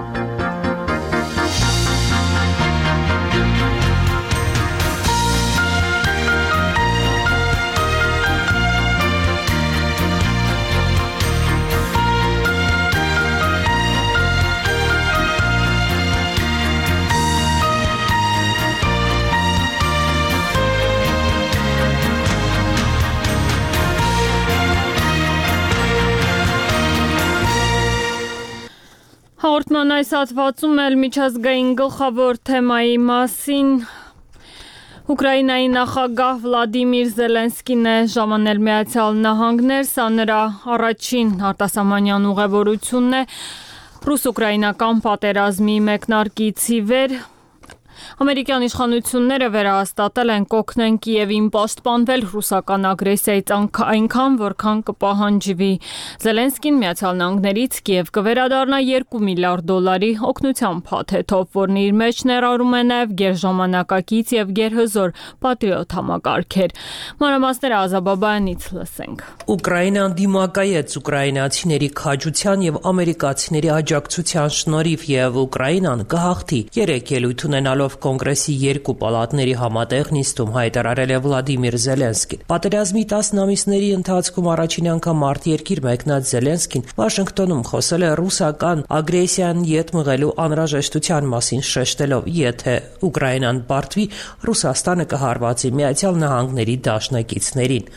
Հաղորդման այս հատվածում էլ միջազգային գլխավոր թեմայի մասին Ուկրաինայի նախագահ Վլադիմիր Զելենսկին է ժամանել Միացյալ Նահանգներ, սա նրա առաջին արտասահմանյան ուղևորությունն է ռուս-ուկրաինական պատերազմի մեկնարկից ի վեր Ամերիկյան իշխանությունները վերահաստատել են կօգնեն Կիևին պաշտպանվել ռուսական ագրեսիայից այնքան, որքան կպահանջվի։ Զելենսկին Միացյալ Նահանգներից Կիև կվերադառնա $2 միլիարդ օգնության փաթեթով, որն իր մեջ ներառում է նաև գերժամանակակից եւ գերհզոր պատրիոտ համակարգեր։ Մանրամասները Ազաբաբայանից լսենք։ Ուկրաինան դիմակայեց ուկրաինացիների քաջության եւ ամերիկացիների աջակցության շնորհիվ եւ Ուկրաինան կհաղթի։ Երեք ելույթ ունենալով Կոնգրեսի երկու պալատների համատեղ նիստում հայտարարել է Վլադիմիր Զելենսկին։ Պատերազմի 10 ամիսների ընթացքում առաջին անգամ արտերկիր մեկնած Զելենսկին Վաշինգտոնում խոսել է ռուսական ագրեսիան ետ մղելու անհրաժեշտության մասին, շեշտելով, եթե Ուկրաինան բարդվի, Ռուսաստանը կհարվածի Միացյալ Նահանգների դաշնակիցներին։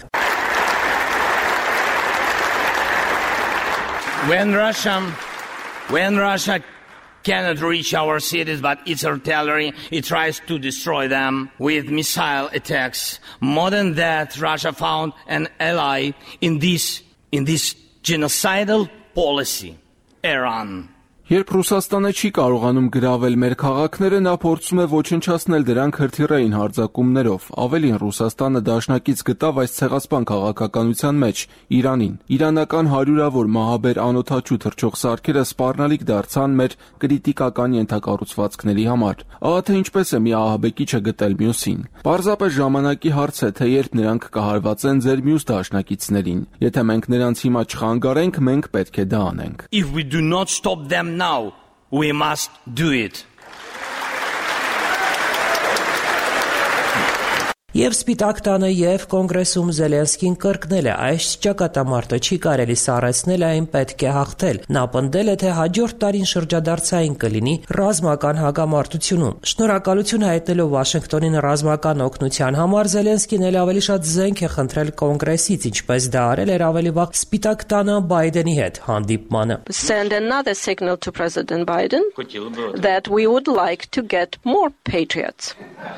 When Russia cannot reach our cities, but its artillery, it tries to destroy them with missile attacks. More than that, Russia found an ally in this genocidal policy, Iran. Երբ Ռուսաստանը չի կարողանում գրավել մեր քաղաքները, նա փորձում է ոչնչացնել դրանք հրթիռային հարձակումներով։ Ավելին, Ռուսաստանը դաշնակից գտավ այս ցեղասպան քաղաքականության մեջ Իրանին։ Իրանական հարյուրավոր մահաբեր անօդաչու թռչող սարքերը սպառնալիք դարձան մեր կրիտիկական ենթակառուցվածքների համար։ Ահա թե ինչպես է մի ահաբեկիչը գտել մյուսին։ Պարզապես ժամանակի հարց է, թե երբ նրանք կհարվածեն ձեր մյուս դաշնակիցներին։ Եթե մենք նրանց հիմա չխանգարենք, մենք պետք է դա անենք։ If we do not stop them now, we must do it. Եվ Սպիտակ տանը եւ Կոնգրեսում Զելենսկին կրկնել է, այս ճակատամարտը չի կարելի սառեցնել, այն պետք է հաղթել։ Նա պնդել է, թե հաջորդ տարին շրջադարձային կլինի ռազմական հակամարտությունում։ Շնորհակալություն հայտնելով Վաշինգտոնին ռազմական օգնության համար, Զելենսկին էլ ավելի շատ զենք է խնդրել Կոնգրեսից, ինչպես դա արել էր ավելի վաղ Սպիտակ տանը Բայդենի հետ հանդիպմանը։ Send another signal to President Biden that we would like to get more patriots.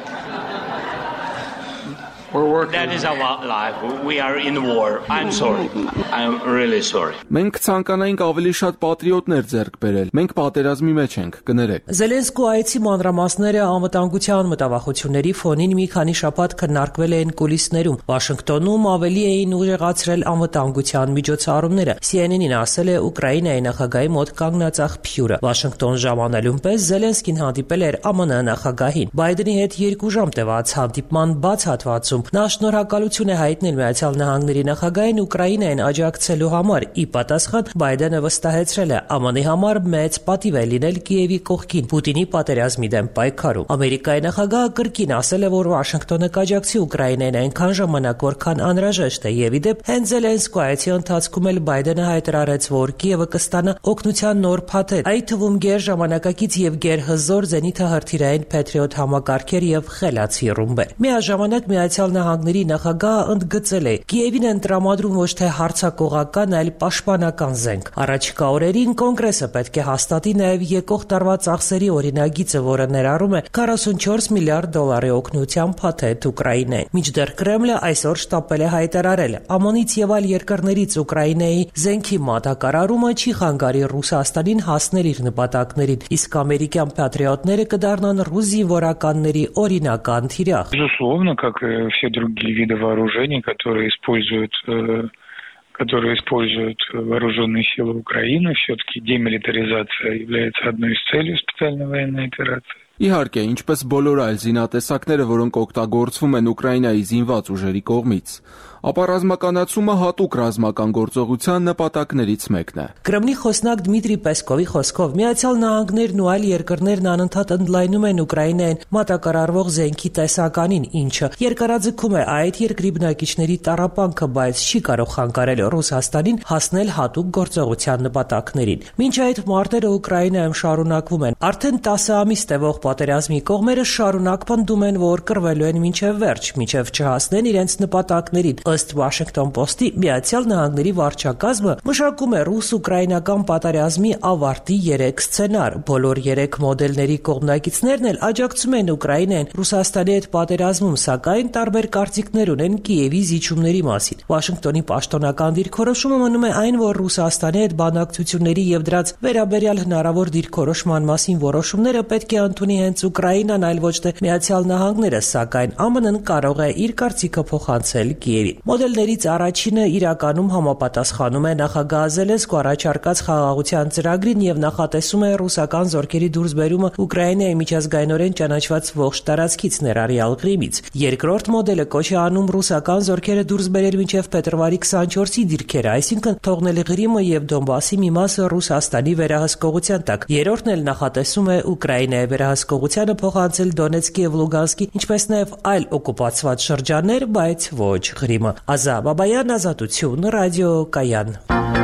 That is our life. We are in war. I'm sorry. I'm really sorry. Մենք ցանկանայինք ավելի շատ պատրիոտներ ձեռք բերել։ Մենք պատերազմի մեջ ենք, կներեք։ Զելենսկու այցի մանրամասները անվտանգության մտավախությունների ֆոնին մի քանի շաբաթ քննարկվել էին կուլիսներում։ Վաշինգտոնում ավելի էին ուժեղացրել անվտանգության միջոցառումները։ CNN-ին ասել է Ուկրաինայի նախագահի մոտ կանգնած աղբյուրը։ Վաշինգտոն ժամանելուն պես Զելենսկին հանդիպել էր ԱՄՆ նախագահին։ Բայդենի հետ 2 ժամ տևած հանդիպման բաց հատվածում նա շնորհակալություն է հայտնել Միացյալ Նահանգների նախագահին Ուկրաինային աջակցելու համար։ Ի պատասխան Բայդենը վստահեցրել է ԱՄՆ-ի համար մեծ պատիվ է լինել Կիևի կողքին Պուտինի պատերազմի դեմ պայքարում։ Ամերիկայի նախագահը կրկին ասել է, որ Վաշինգտոնը կաջակցի Ուկրաինային այնքան ժամանակ, որքան անհրաժեշտ է, եւ ի դեպ հենց Զելենսկու այցի ընթացքում էլ Բայդենը հայտարարեց, որ Կիևը կստանա օգնության նոր փաթեթ, այդ թվում գերժամանակակից եւ գերհզոր զենիթահրթիռային Patriot համակարգեր եւ խելացի ռումբեր։ Միաժամանակ Միացյալ Նահանգների նախագահը ընդգծել է. Կիևին են տրամադրում ոչ թե հարձակողական, այլ պաշտպանական զենք։ Առաջիկա օրերին կոնգրեսը պետք է հաստատի նաև եկող տարվա ծախսերի օրինագիծը, որը ներառում է 44 միլիարդ դոլարի օգնության փաթեթ Ուկրաինային։ Մինչդեռ Կրեմլը այսօր շտապել է հայտարարել. ԱՄՆ-ից եւ այլ երկրներից Ուկրաինայի զենքի մատակարարումը չի խանգարի Ռուսաստանին հասնել իր նպատակներին, իսկ ամերիկյան պատրիոտները կդառնան ռուս զինվորականների օրինական թիրախ։ Безусловно, как и все другие виды вооружений, которые используют вооруженные силы Украины, все-таки демилитаризация является одной из целей специальной военной операции. Իհարկե, ինչպես բոլոր այլ զինատեսակները, որոնք օգտագործվում են Ուկրաինայի զինված ուժերի կողմից, ապա ռազմականացումը հատուկ ռազմական գործողության նպատակներից մեկն է։ Կրեմլի խոսնակ Դմիտրի Պեսկովի խոսքով Միացյալ Նահանգներն ու այլ երկրներն անընդհատ ընդլայնում են Ուկրաինային մատակարարվող զենքի տեսականին, ինչը երկարաձգում է այդ երկրի բնակիչների տառապանքը, բայց չի կարող խանգարել Ռուսաստանին հասնել հատուկ գործողության նպատակներին։ Մինչ այդ մարտերը Ուկրաինայում շարունակվում են։ Արդեն 10 ամիս տևող պատերազմի կողմերը շարունակ պնդում են, որ կռվելու են մինչև վերջ, մինչև չհասնեն իրենց նպատակներին։ Ըստ Washington Post-ի Միացյալ Նահանգների վարչակազմը մշակում է ռուս-ուկրաինական պատերազմի ավարտի 3 սցենար։ Բոլոր 3 մոդելների կողմնակիցներն էլ աջակցում են Ուկրաինային Ռուսաստանի հետ պատերազմում, սակայն տարբեր կարծիքներ ունեն Կիևի զիջումների մասին։ Վաշինգտոնի պաշտոնական դիրքորոշումը մնում է այն, որ Ռուսաստանի հետ բանակցությունների եւ դրանց վերաբերյալ հնարավոր դիրքորոշման մասին որոշումները պետք է ընդունի հենց Ուկրաինան, այլ ոչ թե Միացյալ Նահանգները, սակայն ԱՄՆ-ն կարող է իր կարծիքը փոխանցել Կիևին։ Մոդելներից առաջինը իրականում համապատասխանում է նախագահ Զելենսկու առաջարկած խաղաղության ծրագրին եւ նախատեսում է ռուսական զորքերի դուրսբերումը Ուկրաինայի միջազգայինորեն ճանաչված ողջ տարածքից ներառյալ Ղրիմից։ Երկրորդ մոդելը կոչ է անում ռուսական զորքերը դուրս բերել մինչև փետրվարի 24-ի դիրքերը, այսինքն թողնել Ղրիմը եւ Դոնբասի մի մասը Ռուսաստանի վերահսկողության տակ։ Երրորդն էլ նախատեսում է Ուկրաինայի վերահսկողությանը փոխանցել Դոնեցկի եւ Լուգանսկի, ինչպես նաեւ այլ օկուպացված շրջաններ, բայց ոչ Ղրիմը։ Ազա Բաբայան, Ազատություն, Ռադիո Կայան։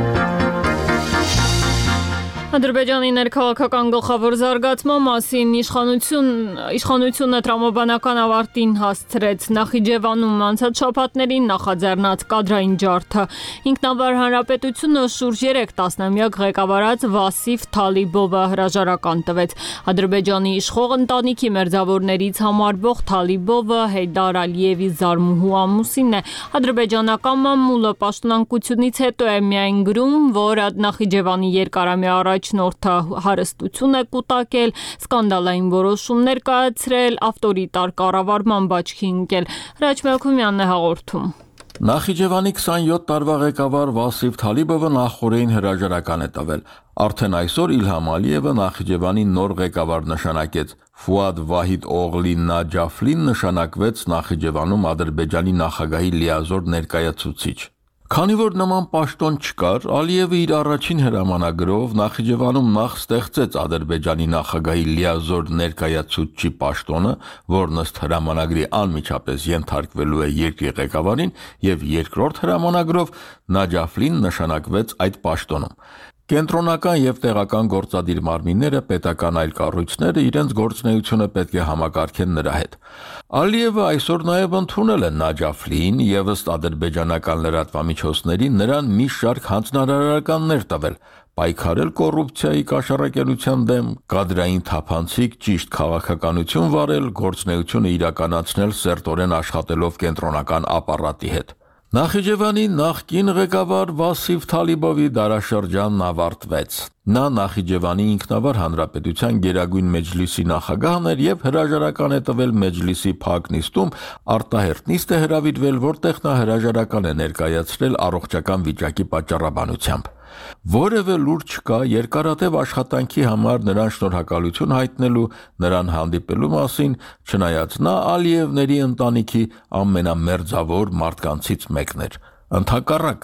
Ադրբեջանի ներքաղաքական գլխավոր զարգացման մասին իշխանությունը տրամաբանական ավարտին հասցրեց Նախիջևանում անցած շաբաթներին նախաձեռնած կադրային ջարդը։ Ինքնավար հանրապետությունը շուրջ 3 տասնամյակ ղեկավարած Վասիֆ Թալիբովը հրաժարական տվեց։ Ադրբեջանի իշխող ընտանիքի մերձավորներից համարվող Թալիբովը Հեյդար Ալիևի զարմուհու ամուսինն է։ Ադրբեջանական մամուլը պաշտոնակությունից հետո է միայն գրում, որ Նախիջևանի երկարամյա առաջնորդը հարստություն է կուտակել, սկանդալային որոշումներ կայացրել, ավտորիտար կառավարման բաճկի ընկել։ Հրաչ Մելքումյանն է հաղորդում։ Նախիջևանի 27 տարվա ղեկավար Վասիֆ Թալիբովը նախորդին հրաժարական է տվել։ Արդեն այսօր Իլհամ Ալիևը Նախիջևանի նոր ղեկավար նշանակեց։ Ֆուադ Վահիդ Օղլի Նաջաֆլին նշանակվեց Նախիջևանում Ադրբեջանի նախագահի լիազոր ներկայացուցիչ։ Քանի որ նման պաշտոն չկար, Ալիևը իր առաջին հրամանագրով Նախիջևանում նախ ստեղծեց Ադրբեջանի նախագահի լիազոր ներկայացուցչի պաշտոնը, որն ըստ հրամանագրի անմիջապես ենթարկվելու է երկրի ղեկավարին, եւ երկրորդ հրամանագրով Նաջաֆլին նշանակվեց այդ պաշտոնում։ Կենտրոնական եւ տեղական գործադիր մարմինները, պետական այլ կառույցները իրենց գործունեությունը պետք է համակարգեն նրա հետ։ Ալիևը այսօր նաեւ ընդունել է Նաջաֆլին եւ ըստ ադրբեջանական լրատվամիջոցների նրան մի շարք հանձնարարականներ տվել, պայքարել կոռուպցիայի կաշառակերության դեմ, կադրային թափանցիկ ճիշտ քաղաքականություն վարել, գործունեությունը իրականացնել սերտորեն աշխատելով կենտրոնական ապարատի հետ։ Նախիջևանի նախկին ղեկավար Վասիֆ Թալիբովի դարաշրջանն ավարտվեց։ Նա Նախիջևանի ինքնավար հանրապետության Գերագույն մեջլիսի նախագահն էր եւ հրաժարական է տվել մեջլիսի փակ նիստում, արտահերթ նիստ է հրավիրվել, որտեղ նա հրաժարական է ներկայացրել առողջական վիճակի պատճառաբանությամբ։ Որևէ լուր չկա երկարատև աշխատանքի համար նրան շնորհակալություն հայտնելու, նրան հանդիպելու մասին, չնայած նա Ալիևների ընտանիքի ամենամերձավոր մարդկանցից մեկն էր։ Ընդհակառակը,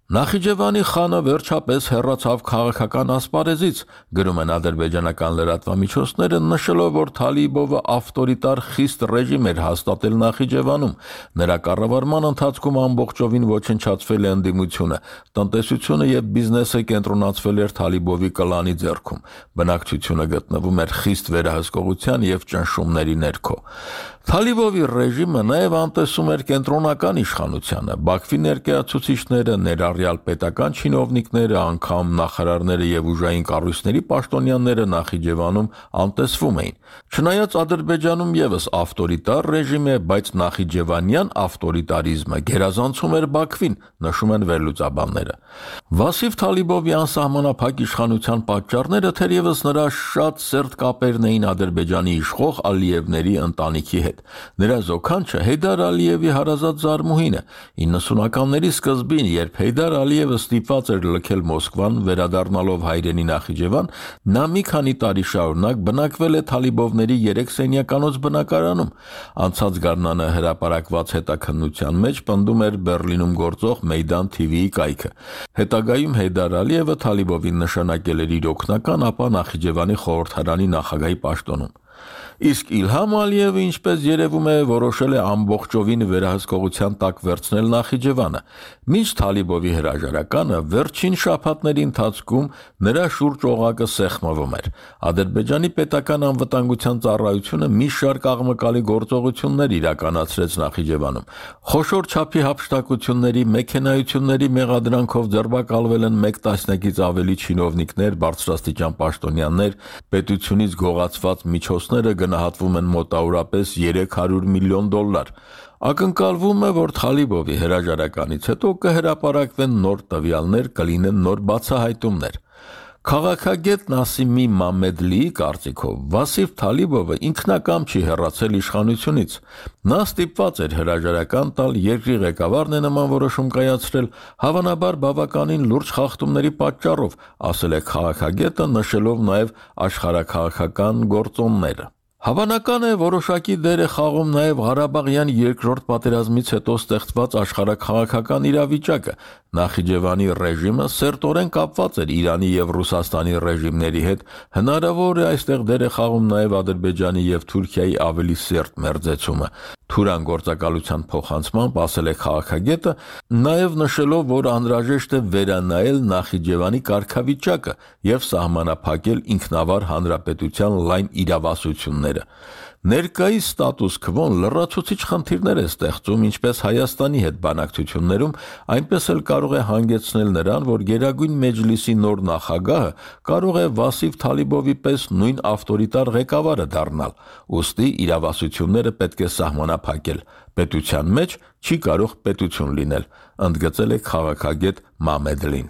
Նախիջևանի խանը վերջապես հեռացավ քաղաքական ասպարեզից, գրում են ադրբեջանական լրատվամիջոցները, նշելով, որ Թալիբովը ավտորիտար խիստ ռեժիմ էր հաստատել Նախիջևանում։ Նրա կառավարման ընթացքում ամբողջովին ոչնչացվել է ընդդիմությունը, տնտեսությունը եւ բիզնեսը կենտրոնացվել էր Թալիբովի կլանի ձեռքում։ Բնակչությունը գտնվում էր խիստ վերահսկողության եւ ճնշումների ներքո։ Թալիբովի ռեժիմը նաև անտեսում էր կենտրոնական իշխանությանը, Բաքվի ներկայացուցիչները, ներառյալ պետական չինովնիկները, անգամ նախարարները եւ ուժային կառույցների պաշտոնյաները Նախիջևանում անտեսվում էին։ Չնայած Ադրբեջանում եւս ավտորիտար ռեժիմ է, բայց նախիջևանյան ավտորիտարիզմը գերազանցում էր Բաքվին, նշում են վերլուծաբանները։ Վասիվ Թալիբովի անսահմանափակ իշխանության պատճառները թերևս նրա շատ սերտ կապերն էին Ադրբեջանի իշխող Ալիևների ընտանիքի հետ։ Նրա զոքանչը Հեյդար Ալիևի հարազատ զարմուհին է։ 90-ականների սկզբին, երբ Հեյդար Ալիևը ստիպված էր լքել Մոսկվան, վերադառնալով հայրենի Նախիջևան, նա մի քանի տարի շարունակ բնակվել է Թալիբովների 3 սենյականոց բնակարանում։ Անցած գարնանը հրապարակված հետաքննության մեջ պնդում էր Բեռլինում գործող Մեյդան TV-ի կայքը։ Հետագայում Հեյդար Ալիևը Թալիբովին նշանակել էր իր օգնական, ապա Նախիջևանի խորհրդարանի նախագահի պաշտոնում։ Իսկ Իլհամ Ալիևը, ինչպես երևում է, որոշել է ամբողջովին վերահսկողության տակ վերցնել Նախիջևանը։ Մինչ Թալիբովի հրաժարականը վերջին շաբաթների ընթացքում նրա շուրջ օղակը սեղմվում էր։ Ադրբեջանի պետական անվտանգության ծառայությունը մի շարք աղմկալի գործողություններ իրականացրեց Նախիջևանում։ Խոշոր չափի հափշտակությունների, մեքենայությունների մեղադրանքով ձերբակալվել են 1 տասնյակից ավելի չինովնիկներ, բարձրաստիճան պաշտոնյաներ, պետությունից գողացված միջոցները գնահատվում են մոտավորապես $300 միլիոն։ Ակնկալվում է, որ Թալիբովի հրաժարականից հետո կհրապարակվեն նոր տվյալներ, կլինեն նոր բացահայտումներ։ Քաղաքագետ Նասիմի Մամեդլիի կարծիքով Վասիվ Թալիբովը ինքնակամ չի հեռացել իշխանությունից։ Նա ստիպված էր հրաժարական տալ, երկրի ղեկավարն է նման որոշում կայացրել, հավանաբար բավականին լուրջ խախտումների պատճառով, ասել է քաղաքագետը, նշելով նաև աշխարհաքաղաքական գործոնները։ Հավանական է, որոշակի դեր է խաղում նաև Ղարաբաղյան երկրորդ պատերազմից հետո ստեղծված աշխարհաքաղաքական իրավիճակը։ Նախիջևանի ռեժիմը սերտորեն կապված էր Իրանի եւ Ռուսաստանի ռեժիմների հետ, հնարավոր է այստեղ դեր է խաղում նաև Ադրբեջանի եւ Թուրքիայի ավելի սերտ մերձեցումը։ Թուրան գործակալության փոխանցմամբ ասել է քաղաքագետը, նաև նշելով, որ անհրաժեշտ է վերանայել Նախիջևանի կարգավիճակը եւ սահմանափակել ինքնավար հանրապետության լայն իրավասությունները։ Ներկայիս ստատուս քվոն լրացուցիչ խնդիրներ է ստեղծում ինչպես Հայաստանի հետ բանակցություններում, այնպես էլ կարող է հանգեցնել նրան, որ Գերագույն Մեջլիսի նոր նախագահը կարող է Վասիվ Թալիբովի պես նույն ավտորիտար ղեկավարը դառնալ։ Ուստի իրավասությունները պետք է սահմանափակել։ Պետության մեջ չի կարող պետություն լինել, ընդգծել է քաղաքագետ Մամեդլին։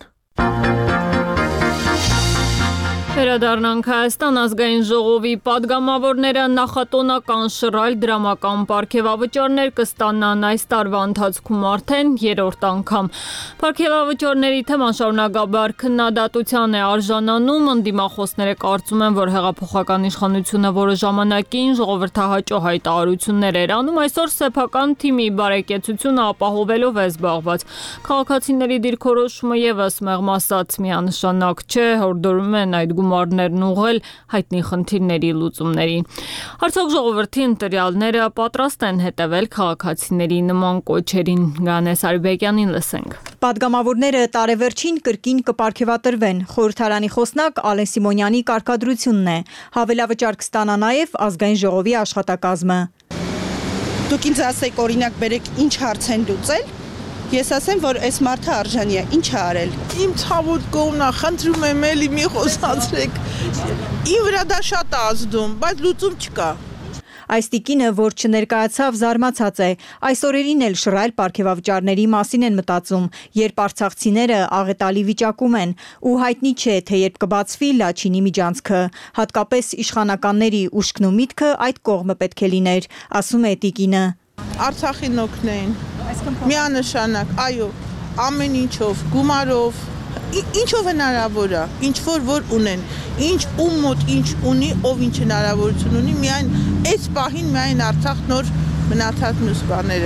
Վերադառնանք Հայաստան ազգային ժողովի պատգամավորները նախատոնական շռայլ դրամական պարգևավճարներ կստանան այս տարվա ընթացքում արդեն 3-րդ անգամ։ Պարգևավճարների թեման շարունակաբար քննադատության է արժանանում, ընդդիմախոսները կարծում են, որ հեղափոխական իշխանությունը որը ժամանակին ժողովրդահաճո հայտարարություններ էր անում, այսօր սեփական թիմի բարեկեցությունը ապահովելով է զբաղված։ Քաղաքացիների դիրքորոշումը եւս մեղմ ասած միանշանակ չէ, հորդորում են այդ գումարներն ուղղել հայտնի խնդիրների լուծումների։ Արդյոք ժողովրդի ընտրյալները պատրաստ են հետևել քաղաքացիների նման կոչերին։ Գանես Արիբեկյանին լսենք։ Պատգամավորները տարեվերջին կրկին կպարգևատրվեն։ Խորհրդարանի խոսնակ Ալեն Սիմոնյանի կարգադրությունն է։ Հավելավճար կստանա նաև ազգային ժողովի աշխատակազմը։ Դուք ինձ ասեք, օրինակ, բերեք ինչ հարց են լուծել։ Ես ասեմ, որ այս մարդը արժանի է, ինչ է արել։ Իմ ցավոտ կողմնա, խնդրում եմ էլի մի խոսացրեք։ Իմ վրա դա շատ է ազդում, բայց լուծում չկա։ Այս տիկինը, որ չներկայացավ, զարմացած է։ Այս օրերին էլ շռայլ պարգևավճարների մասին են մտածում, երբ արցախցիները աղետալի վիճակում են, ու հայտնի չէ, թե երբ կբացվի Լաչինի միջանցքը։ Հատկապես իշխանականների ուշքն ու միտքը այդ կողմը պետք է լիներ, ասում է տիկինը։ Արցախին օգնեն։ Միանշանակ, այո, ամեն ինչով, գումարով, ինչով հնարավոր է, ինչ որ ունեն, ինչ ում մոտ ինչ ունի, ով ինչ հնարավորություն ունի, միայն այս պահին միայն Արցախ նոր մնացած մյուս բաները։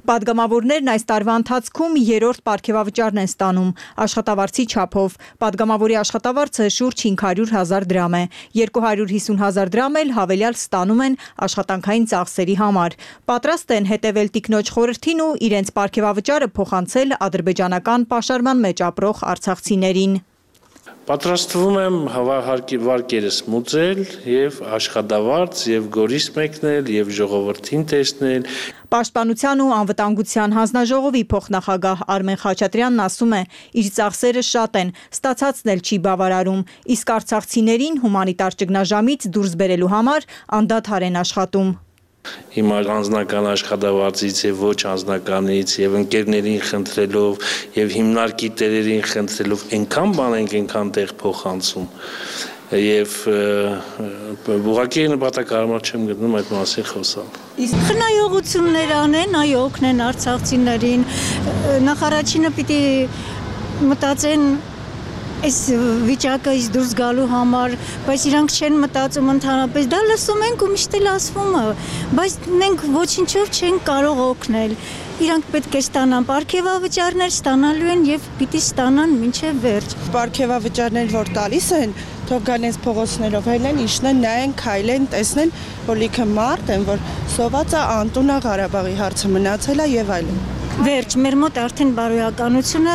Պատգամավորներն այս տարվա ընթացքում 3-րդ պարգևավճարն են ստանում աշխատավարձի չափով։ Պատգամավորի աշխատավարձը շուրջ 500,000 դրամ է, 250,000 դրամ էլ հավելյալ ստանում են աշխատանքային ծախսերի համար։ Պատրաստ են հետևել տիկնոջ խորհրդին ու իրենց պարգևավճարը փոխանցել ադրբեջանական պաշարման մեջ ապրող արցախցիներին։ Պատրաստվում եմ վարկերս մուծել եւ աշխատավարձ եւ գորիս մեկնել եւ ժողովրդին տեսնել։ Պաշտպանության ու անվտանգության հանձնաժողովի փոխնախագահ Արմեն Խաչատրյանն ասում է, իր ծախսերը շատ են, ստացածն էլ չի բավարարում, իսկ արցախցիներին հումանիտար ճգնաժամից դուրս բերելու համար անդադար են աշխատում։ Հիմա անձնական աշխատավարձից եւ ոչ անձնականից եւ ընկերներին խնդրելով եւ հիմնարկի տերերին խնդրելով այնքան բան ենք այնքան տեղ փոխանցում եւ ուղղակի նպատակարար չեմ գտնում այդ մասին խոսալ։ Իսկ խնայողություններ անեն, այո, օգնեն արցախցիներին, նախարարինը պիտի մտածեն այս վիճակից դուրս գալու համար, բայց իրանք չեն մտածում ընդհանրապես, դա լսում ենք ու միշտ էլ ասվում է, բայց մենք ոչինչով չենք կարող օգնել։ Իրանք պետք է ստանան պարգևավճարներ, ստանալու են եւ պիտի ստանան մինչեւ վերջ։ Պարգևավճարներ որ տալիս են, թող գանեն փողոցներով հելեն, իշնեն, նայեն, քայլեն, տեսնեն, որ լիքը մարդ են, որ սոված է անտունա Ղարաբաղի հարցը մնացել է եւ այլն։ Վերջ, մեր մոտ արդեն բարոյականությունը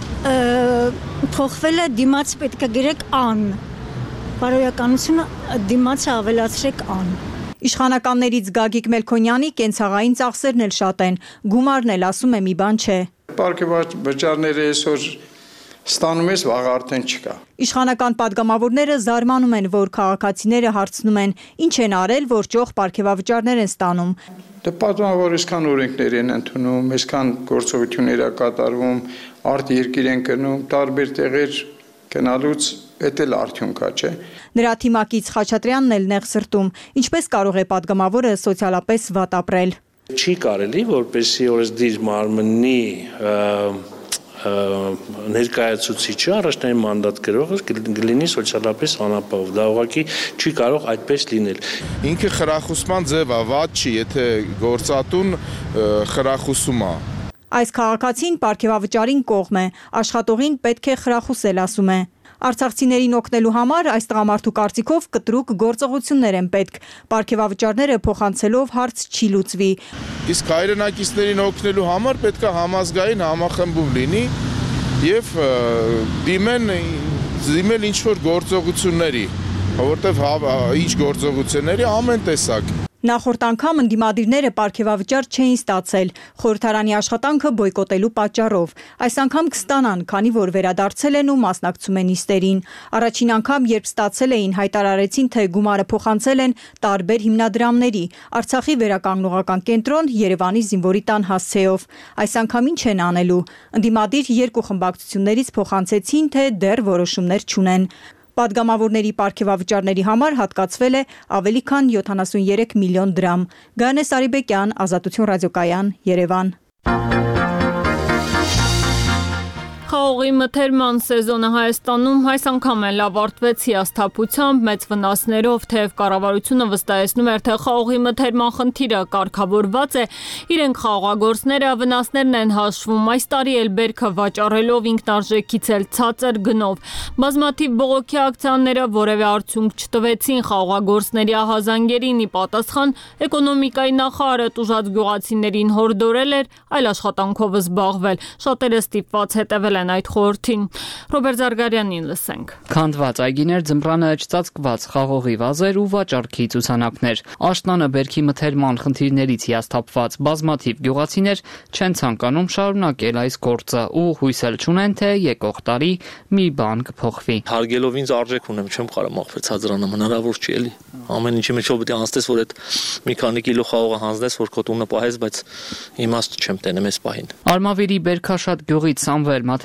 փոխվել է, դիմաց պետք է գրեք ան, բարոյականությունը դիմացը ավելացրեք ան։ Իշխանականներից Գագիկ Մելքոնյանի կենցաղային ծախսերն էլ շատ են, գումարն էլ ասում է մի բան չէ։ Պարգևավճարները այսօր ստանում ես, վաղ արդեն չկա։ Իշխանական պատգամավորները զարմանում են, որ քաղաքացիները հարցնում են, ինչ են արել, որ ճոխ պարգևավճարներ են ստանում։ Դե պատմում որ այսքան օրենքներ են ընդունում, այսքան գործողություններ է կատարվում, արտերկիր են գնում, տարբեր տեղեր գնալուց էդ էլ արդյունք է, չէ։ Նրա թիմակից Խաչատրյանն էլ նեղ սրտում, ինչպես կարող է պատգամավորը սոցիալապես վատ ապրել։ Չի կարելի, որպեսզի օրեսդիր մարմնի ներկայացուցիչը առաջնային մանդատ գրողը կլինի սոցիալապես անապահով, դա ուղղակի չի կարող այդպես լինել։ Ինքը խրախուսման ձև է, վատ չի, եթե գործատուն խրախուսում է։ Այս քաղաքացին պարգևավճարին կողմ է, աշխատողին պետք է խրախուսել, ասում է։ Արցախցիներին օգնելու համար այս տղամարդու կարծիքով կտրուկ գործողություններ են պետք։ Պարգևավճարները փոխանցելով հարց չի լուծվի։ Իսկ հայրենակիցներին օգնելու համար պետք է համազգային համախմբում լինի եւ դիմել ինչ-որ գործողությունների, որտեվ ինչ գործողությունների ամեն տեսակ։ Նախորդ անգամ ընդդիմադիրները պարգևավճար չէին ստացել խորհրդարանի աշխատանքը բոյկոտելու պատճառով։ Այս անգամ կստանան, քանի որ վերադարձել են ու մասնակցում են նիստերին։ Առաջին անգամ, երբ ստացել էին, հայտարարեցին, թե գումարը փոխանցել են տարբեր հիմնադրամների՝ Արցախի վերականգնողական կենտրոն, Երևանի զինվորի տան հասցեով։ Այս անգամ ինչ են անելու։ Ընդդիմադիր երկու խմբակցություններից փոխանցեցին, թե դեռ որոշումներ չունեն։ Պատգամավորների պարգևավճարների համար հատկացվել է ավելի քան 73 միլիոն դրամ։ Գայանե Սարիբեկյան, Ազատություն ռադիոկայան, Երևան։ Խաղողի մթերման սեզոնը Հայաստանում այս անգամ էլ ավարտվեց հիասթափությամբ, մեծ վնասներով, թեև կառավարությունը վստահեցնում էր, թե խաղողի մթերման խնդիրը կարգավորված է, իրենք խաղողագործները վնասներն են հաշվում, այս տարի էլ բերքը վաճառելով ինքնարժեքից էլ ցածր գնով։ Բազմաթիվ բողոքի ակցիաները որևէ արդյունք չտվեցին խաղողագործների ահազանգերին, ի պատասխան էկոնոմիկայի նախարարը տուժած գյուղացիներին հորդորել էր այլ աշխատանքով զբաղվել։ Շատերը ստիպված հետևել են այդ խորհրդին։ Ռոբերտ Զարգարյանին լսենք։ Քանդված այգիներ, ձմռանը չծածկված խաղողի վազեր ու վաճառքի ցուցանակներ։ Աշնանը բերքի մթերման խնդիրներից հիասթափված բազմաթիվ գյուղացիներ չեն ցանկանում շարունակել այս գործը ու հույսել չունեն, թե եկող տարի մի բան կփոխվի։ Հարգելով ինձ արժեք ունեմ, չեմ կարող մախվել ցածրանամ, հնարավոր չի էլի։ Ամեն ինչի մեջով պետք է անցնես, որ այդ մի քանի կիլո խաղողը հանձնես, որ քո տունը պահես, բայց իմաստ չեմ տենեմ այս պահին։ Արմավիրի Բերքաշատ գյուղից Սամվել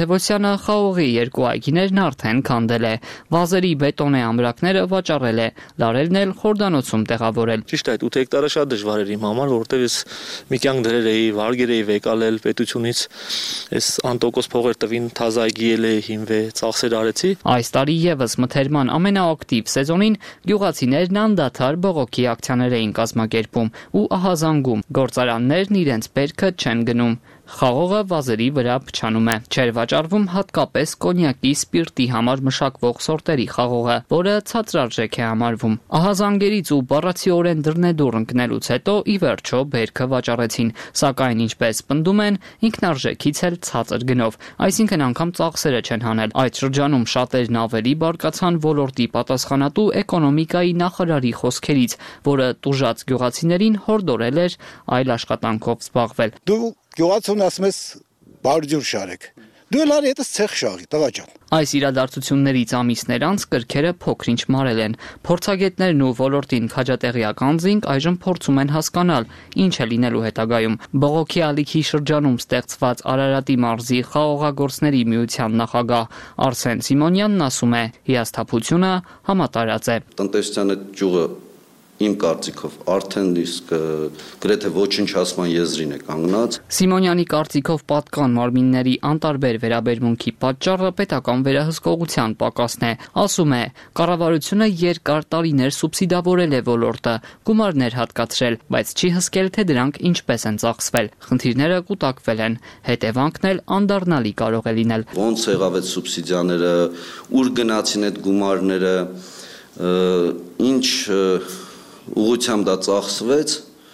Թևոսյանը խաղողի երկու այգիներն արդեն քանդել է։ Վազերի բետոնե ամրակները վաճառել է, լարերն էլ Խորդանոցում տեղավորել։ Ճիշտ է, 8 հեկտարը շատ դժվար էր իմ համար, որովհետև ես մի կյանք դրել էի, վարգեր էի վեկալել պետությունից, այս անտոկոս փողեր տվին, թազա այգի էլ էի հիմվե, ծախսեր արեցի։ Այս տարի եւս մթերման ամենաակտիվ սեզոնին գյուղացիներն անդադար բողոքի ակցիաներ էին կազմակերպում ու ահազանգում։ Գործարաններն իրենց բերքը չեն գնում։ Խաղողը վազերի վրա փչանում է։ Չէր վաճառվում հատկապես կոնյակի սպիրտի համար մշակվող սորտերի խաղողը, որը ցածրարժեք է համարվում։ Ահազանգերից ու բառացիորեն դռնեդուռ ընկնելուց հետո ի վերջո բերքը վաճառեցին, սակայն ինչպես պնդում են, ինքնարժեքից էլ ցածր գնով, այսինքն անգամ ծախսերը չեն հանել։ Այդ շրջանում շատերն ավելի բարկացան ոլորտի պատասխանատու էկոնոմիկայի նախարարի խոսքերից, որը տուժած գյուղացիներին հորդորել էր այլ աշխատանքով զբաղվել։ Գյուղացուն ասում ես բարջուր շարեք։ Դու էլ արի հետս ցեխ շաղի, տղա ջան։ Այս իրադարձություններից ամիսներ անց կրքերը փոքրինչ մարել են։ Փորձագետներն ու ոլորտին քաջատեղյակ անձինք այժմ փորձում են հասկանալ, ինչ է լինելու հետագայում։ Բողոքի ալիքի շրջանում ստեղծված Արարատի մարզի խաղողագործների միության նախագահ Արսեն Սիմոնյանն ասում է, հիասթափությունը համատարած է։ Տնտեսության այդ ճյուղը իմ կարծիքով արդեն իսկ գրեթե ոչնչացման եզրին է կանգնած։ Սիմոնյանի կարծիքով պատկան մարմինների անտարբեր վերաբերմունքի պատճառը պետական վերահսկողության պակասն է։ Ասում է, կառավարությունը երկար տարիներ սուբսիդավորել է ոլորտը, գումարներ հատկացրել, բայց չի հսկել, թե դրանք ինչպես են ծախսվել։ Խնդիրները կուտակվել են, հետևանքն էլ անդառնալի կարող է լինել։ Ոնց եղավ այդ սուբսիդիաները, ուր գնացին այդ գումարները, ինչ ուղղությամբ դա ծախսվեց,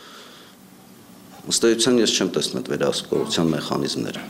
ըստ էության ես չեմ տեսնում այդ վերահսկողության մեխանիզմները։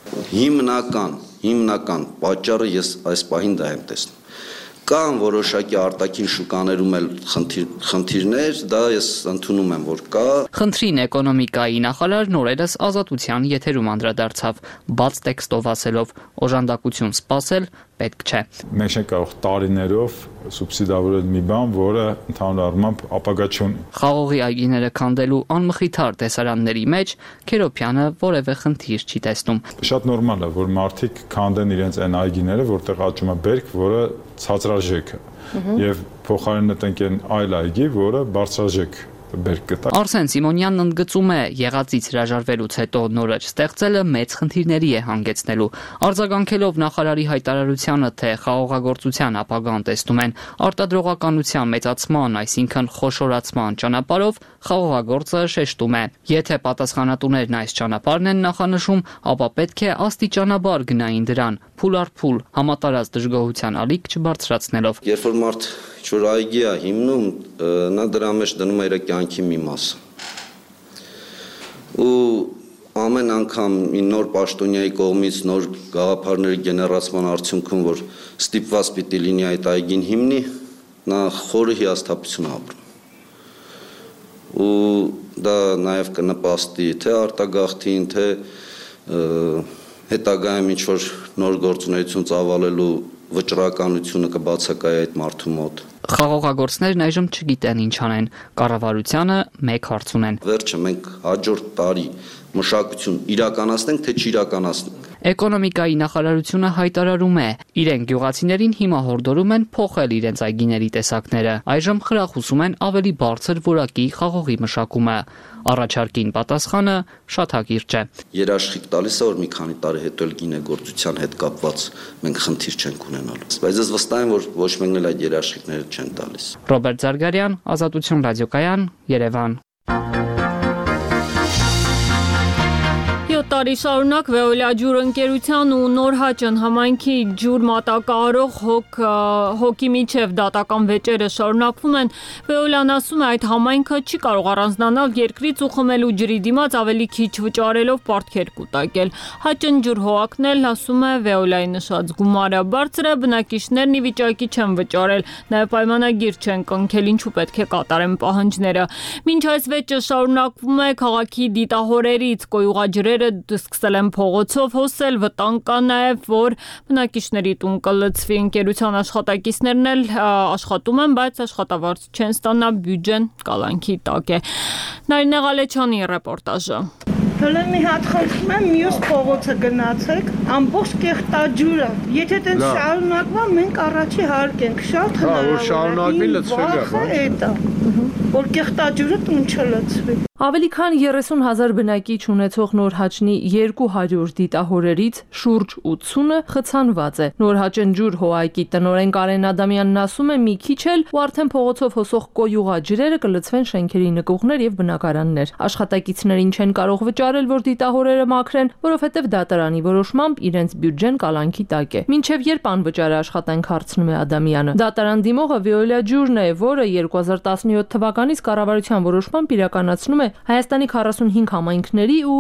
Հիմնական պատճառը ես այս պահին դա եմ տեսնում։ Կան որոշակի արտաքին շուկաներում էլ խնդիրներ, դա ես ընդունում եմ, որ կա։ Խնդրին էկոնոմիկայի նախարարն օրերս Ազատության եթերում անդրադարձավ, բաց տեքստով ասելով, օժանդակություն սպասել պետք չէ։ Մենք չենք կարող տարիներով սուբսիդավորել մի բան, որը ընդհանուր առմամբ ապագա չունի։ Խաղողի այգիները քանդելու անմխիթար տեսարանների մեջ Քերոփյանը որևէ խնդիր չի տեսնում։ Շատ նորմալ է, որ մարդիկ քանդեն իրենց այն այգիները, որտեղ աճում է բերք, որը ցածրարժեք է, եւ փոխարենը տնկեն այլ այգի, որը բարձրարժեք բերք կտա։ Արսեն Սիմոնյանն ընդգծում է, եղածից հրաժարվելուց հետո նորից ստեղծելը մեծ խնդիրների է հանգեցնելու։ Արձագանքելով նախարարի հայտարարությանը, թե խաղողագործության ապագան տեսնում են արտադրողականության մեծացման, այսինքն խոշորացման ճանապարհով, խաղողագործը շեշտում է. եթե պատասխանատուներն այս ճանապարհն են նախանշում, ապա պետք է աստիճանաբար գնային դրան, փուլ առ փուլ, համատարած դժգոհության ալիք չբարձրացնելով։ Երբ որ մարդ ինչ-որ այգի է հիմնում, նա դրա մեջ դնում է իր կյանքի մի մասը։ Ու ամեն անգամ մի նոր պաշտոնյայի կողմից նոր գաղափարների գեներացման արդյունքում, որ ստիպված պիտի լինի այդ այգին հիմնի, նա խորը հիասթափություն ապրում։ Ու դա նաև կնպաստի թե արտագաղթին, թե հետագայում ինչ-որ նոր գործունեություն ծավալելու վճռականությունը կբացակայի այդ մարդու մոտ։ Խաղողագործներն այժմ չգիտեն ինչ անեն, կառավարությանը մեկ հարց ունեն։ Վերջը մենք հաջորդ տարի մշակություն իրականացնենք, թե չիրականացնենք։ Էկոնոմիկայի նախարարությունը հայտարարում է, իրենք գյուղացիներին հիմա հորդորում են փոխել իրենց այգիների տեսակները։ Այժմ խրախուսում են ավելի բարձր որակի խաղողի մշակումը։ Առաջարկին պատասխանը շատ հակիրճ է։ Երաշխիք տալիս է, որ մի քանի տարի հետո էլ գինեգործության հետ կապված մենք խնդիր չենք ունենալու։ Բայց ես վստահ եմ, որ ոչ մեկն էլ այդ երաշխիքները չեն տալիս։ Ռոբերտ Զարգարյան, Ազատություն ռադիոկայան, Երևան։ 7 տարի շարունակ Veolia ջուր ընկերության ու Նորհաճն համայնքի ջուր մատակարարող հոգի միջև դատական վեճերը շարունակվում են։ Veolia-ն ասում է, այդ համայնքը չի կարող առանձնանալ երկրից ու խմելու ջրի դիմաց ավելի քիչ վճարելով պարտքեր կուտակել։ Հաճն ջուր հողակն էլ ասում է Veolia-ի նշած գումարը բարձր է, բնակիչներն ի վիճակի չեն վճարել, նաև պայմանագիր չեն կնքել, ինչու պետք է կատարեն պահանջները։ Մինչ այս վեճը շարունակվում է, քաղաքի դիտահորերից կոյուղաջրերը սկսել են փողոցով հոսել, վտանգ կա նաև, որ բնակիչների տուն կլցվի։ Ընկերության աշխատակիցներն էլ աշխատում են, բայց աշխատավարձ չեն ստանա, բյուջեն կալանքի տակ է։ Նարինե Ղալեչյանի ռեպորտաժը։ Հələ մի հատ խնդրում եմ մյուս փողոցը գնացեք, ամբողջ կեղտաջուրը։ Եթե դες շարունակվա, մենք առաջի հարկ ենք, շատ հնարավոր է։ Շարունակվի լցվելը, էտա։ Որ կեղտաջուրը տուն չլցվի։ Ավելի քան 30,000 բնակիչ ունեցող Նորհաճնի 200 դիտահորերից շուրջ 80-ը խցանված է։ Նորհաճնջուր ՀՕԱԿ-ի տնօրեն Կարեն Ադամյանն ասում է՝ մի քիչ էլ ու արդեն փողոցով հոսող կոյուղաջրերը կլցվեն շենքերի նկուղներ եւ բնակարաններ։ Աշխատակիցներին չեն կարող վճարել, որ դիտահորերը մաքրեն, որովհետեւ դատարանի որոշմամբ իրենց բյուջեն կալանքի տակ է։ Մինչեւ երբ անվճար աշխատանք հարցնում է Ադամյանը։ Դատարան դիմողը Վիոլիա Ջուրն է, որը 2017 թվականից կառավարության որոշմամբ իրականացնում է Հայաստանի 45 համայնքների ու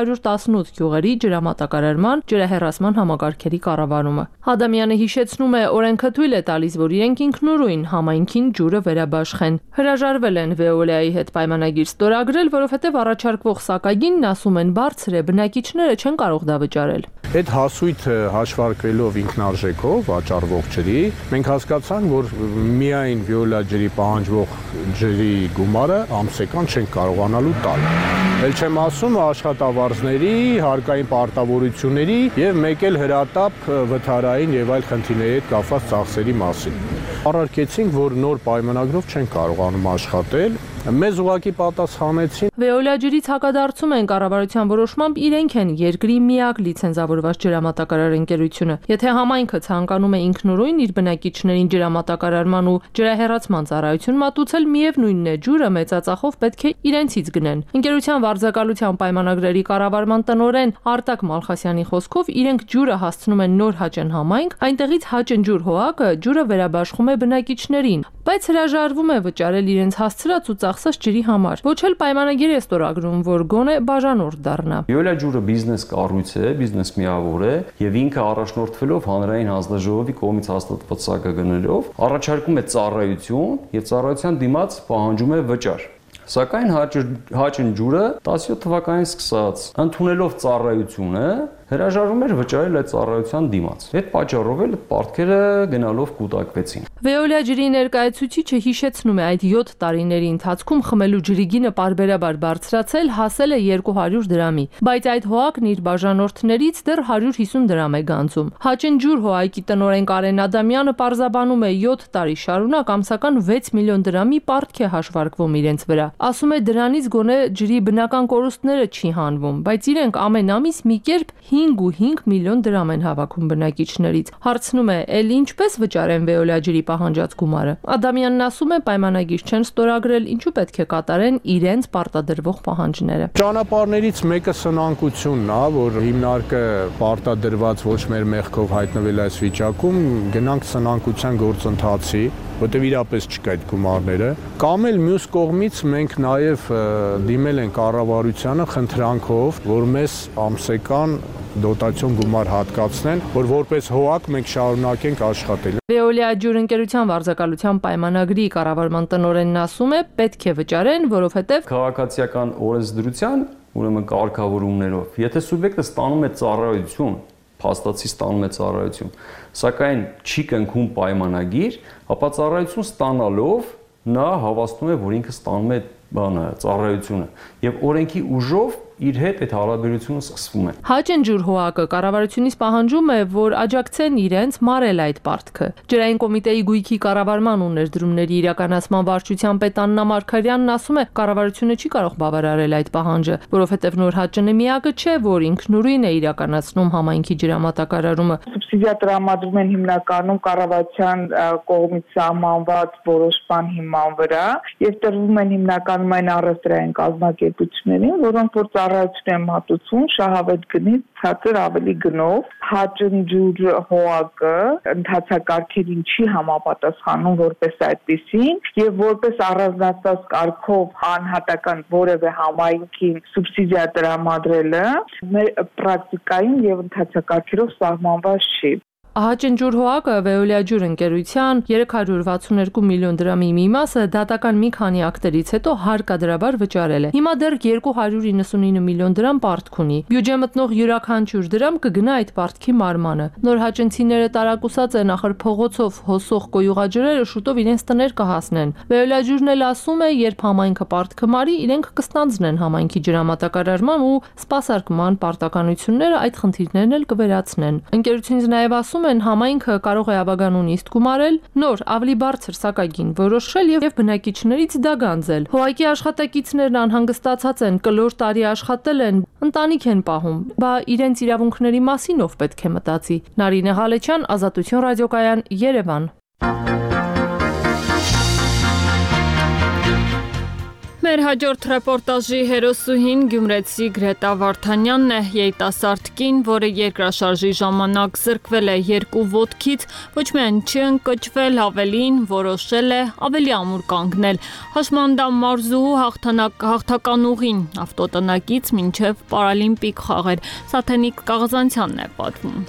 318 գյուղերի ջրամատակարարման, ջրահեռացման համակարգերի կառավարումը։ Ադամյանը հիշեցնում է, օրենքը թույլ է տալիս, որ իրենք ինքնուրույն համայնքին ջուրը վերաբաշխեն։ Հրաժարվել են Վեոլիայի հետ պայմանագիր ստորագրել, որովհետև առաջարկվող սակագինն ասում են բարձր է, բնակիչները չեն կարող դա վճարել։ Այդ հասույթը հաշվարկվելով ինքնարժեքով վաճառվող ջրի, մենք հասկացանք, որ միայն Վիոլիա ջրի պահանջվող ջրի գումարը ամսական չենք կարողանալու տալ։ Էլ չեմ ասում աշխատավարձների, հարկային պարտավորությունների եւ մեկ էլ հրատապ վթարային եւ այլ խնդիրների հետ կապված ծախսերի մասին։ Առարկեցինք, որ նոր պայմանագրով չեն կարողանում աշխատել, մեզ ուղղակի պատասխանեցին։ Վեոլիա ջրից հակադարձում են կառավարության որոշմամբ իրենք են երկրի միակ լիցենզավորված ջրամատակարար ընկերությունը։ Եթե համայնքը ցանկանում է ինքնուրույն իր բնակիչներին ջրամատակարարման ու ջրահեռացման ծառայություն մատուցել, միևնույնն է, ջուրը մեծածախով պետք է իրենցից գնեն։ Ընկերության վարձակալության պայմանագրերի կառավարման տնօրեն Արտակ Մալխասյանի խոսքով իրենք ջուրը հասցնում են Նորհաճն համայնք, այնտեղից Հաճնջուր ՀՕԱԿ-ը ջուրը վերաբաշխում է բնակիչներին, բայց հրաժարվում է վճարել իրենց հասցրած ու ծախսած ջրի համար։ Ոչ էլ պայմանագիր է ստորագրում, որ գոնե բաժանորդ դառնա։ Վիոլիա ջուրը բիզնես կառույց է, բիզնես միավոր է եւ ինքը առաջնորդվելով հանրային հանձնաժողովի կողմից հաստատված սակագներով առաջարկում է ծառայություն եւ ծառայության դիմաց պահանջում է վճար։ Սակայն Հաճնջուրը 17 թվականից սկսած ընդունելով ծառայությունը հրաժարվում էր վճարել այդ ծառայության դիմաց։ Այդ պատճառով էլ պարտքերը գնալով կուտակվեցին։ Վեոլիա ջրի ներկայացուցիչը հիշեցնում է, այդ 7 տարիների ընթացքում խմելու ջրի գինը պարբերաբար բարձրացել, հասել է 200 դրամի, բայց այդ ՀՕԱԿ-ն իր բաժանորդներից դեռ 150 դրամ է գանձում։ Հաճնջուր ՀՕԱԿ-ի տնօրեն Կարեն Ադամյանը պարզաբանում է 7 տարի շարունակ ամսական 6 միլիոն դրամի պարտք է հաշվարկվում իրենց վրա։ Ասում է դրանից գոնե ջրի բնական կորուստները չի հանվում, բայց իրենք ամեն ամիս մի կերպ 5.5 միլիոն դրամ են հավաքում բնակիչներից։ Հարցնում է, էլ ինչպես վճարեն Վեոլիա ջրի պահանջած գումարը։ Ադամյանն ասում է, պայմանագիր չեն ստորագրել, ինչու պետք է կատարեն իրենց պարտադրվող պահանջները։ Ճանապարհներից մեկը սնանկությունն է, որ հիմնարկը պարտադրված ոչ մեր մեղքով հայտնվել այս վիճակում, գնանք սնանկության գործընթացի, որտեղ իրապես չկա այդ գումարները, կամ էլ մյուս կողմից մենք նաև դիմել ենք կառավարությանը խնդրանքով, որ մեզ ամսական դոտացիոն գումար հատկացնեն, որ որպես ՀՕԱԿ մենք շարունակենք աշխատել։ Վեոլիա ջուր ընկերության վարձակալության պայմանագրի կառավարման տնօրենն ասում է, պետք է վճարեն, որովհետև քաղաքացիական օրենսդրության, ուրեմն կարգավորումներով, եթե սուբյեկտը ստանում է ծառայություն, փաստացի ստանում է ծառայություն, սակայն չի կնքում պայմանագիր, ապա ծառայություն ստանալով նա հավաստում է, որ ինքը ստանում է ծառայությունը եւ օրենքի ուժով իր հետ այդ հարաբերությունը սկսվում է։ Հաճնջուր ՀՕԱԿ-ը կառավարությունից պահանջում է, որ աջակցեն իրենց մարել այդ պարտքը։ Ջրային կոմիտեի գույքի կառավարման ու ներդրումների իրականացման վարչության պետ Աննա Մարգարյանն ասում է, կառավարությունը չի կարող բավարարել այդ պահանջը, որովհետև Նորհաճնը միակը չէ, որ ինքնուրույն է իրականացնում համայնքի ջրամատակարարումը։ Սուբսիդիա տրամադրում են հիմնականում կառավարության կողմից սահմանված որոշման հիման վրա եւ տրվում են հիմնականում այն առևտրային կազմակերպություններին, որոնք որ ծառայություն են մատուցում շահավետ գնից ցածր ավելի գնով։ Հաճնջուր ՀՕԱԿ-ը ընդհանցակարգերին չի համապատասխանում որպես այդպեսին եւ որպես առանձնացված կարգով անհատական որևէ համայնքին սուբսիդիա տրամադրելը մեր պրակտիկային եւ ընդհանցակարգերով սահմանված չի։ Ահաճեն ջուրհոակը Veolia ջուր ընկերության 362 միլիոն դրամի մի մասը դատական մի քանի ակտերից հետո հարկադրաբար վճարել է։ Հիմա դեռ 299 միլիոն դրամ պարտք ունի։ Բյուջե մտնող յուրաքանչյուր դրամ կգնա այդ պարտքի մարմանը։ Նոր հաճընցիները տարակուսած են, ախր փողոցով հոսող կոյուղաջրերը շուտով իրենց տներ կհասնեն։ Veolia ջուրն էլ ասում է, երբ համայնքը պարտքը մարի, իրենք կստանձնեն համայնքի ջրամատակարարման ու սպասարկման պարտականությունները, այդ խնդիրներն էլ կվերացնեն։ Ընկերությունից նաև ասում են, համայնքը կարող է ավագանուն իսկ գումարել, նոր ավելի բարձր սակագին որոշել եւ բնակիչներից դա գանձել։ Հոակի աշխատակիցներն անհանգստացած են, կլոր տարի աշխատել են, ընտանիք են պահում, բա իրենց իրավունքների մասին ով պետք է մտածի։ Նարինե Ղալեչյան, Ազատություն ռադիոկայան, Երևան։ Մեր հաջորդ ռեպորտաժի հերոսուհին գյումրեցի Գրետա Վարդանյանն է, երիտասարդ կին, որը երկրաշարժի ժամանակ զրկվել է 2 ոտքից, ոչ միայն չընկճվել, ավելին որոշել է ավելի ամուր կանգնել։ Հաշմանդամ մարզուհու հաղթական ուղին ավտոտնակից մինչև պարալիմպիկ խաղեր։ Սաթենիկ Կաղազանցյանն է պատմում։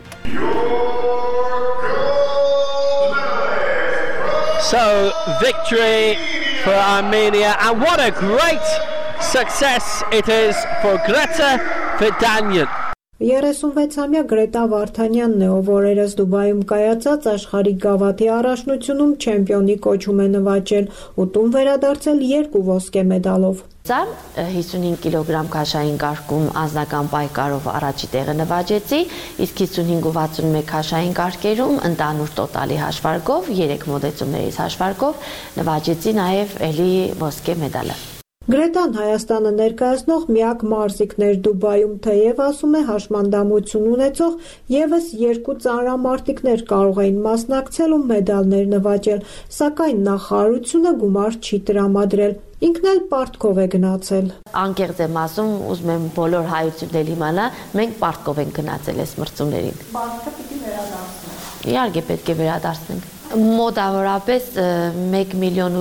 So, victory for Armenia, and what a great success it is for Greta Vardanyan. 36-ամյա Գրետա Վարդանյանն է, ով օրերս Դուբայում կայացած աշխարհի գավաթի առաջնությունում չեմպիոնի կոչում է նվաճել ու տուն վերադարձել 2 ոսկե մեդալով։ 55 կիլոգրամ քաշային կարգում անձնական պայքարով առաջի տեղը նվաճեցի, իսկ 55 ու 61 քաշային կարգերում ընդհանուր տոտալի հաշվարկով 3 մոդեցումներից հաշվարկով նվաճեցի նաև էլի ոսկե մեդալը։ Գրետան Հայաստանը ներկայացնող միակ մարզիկն էր Դուբայում, թեև ասում է հաշմանդամություն ունեցող եւս 2 ծանրամարտիկներ կարող էին մասնակցել ու մեդալներ նվաճել, սակայն նախարարությունը գումար չի տրամադրել։ Ինքն էլ պարտքով է գնացել։ Անկեղծ եմ ասում, ուզում եմ բոլոր հայություններ իմանա, մենք պարտքով ենք գնացել այս մրցումներին։ Պարտքը պիտի վերադարձնենք։ Իհարկե պետք է վերադարձնենք։ Մոտավորապես 1,5 միլիոն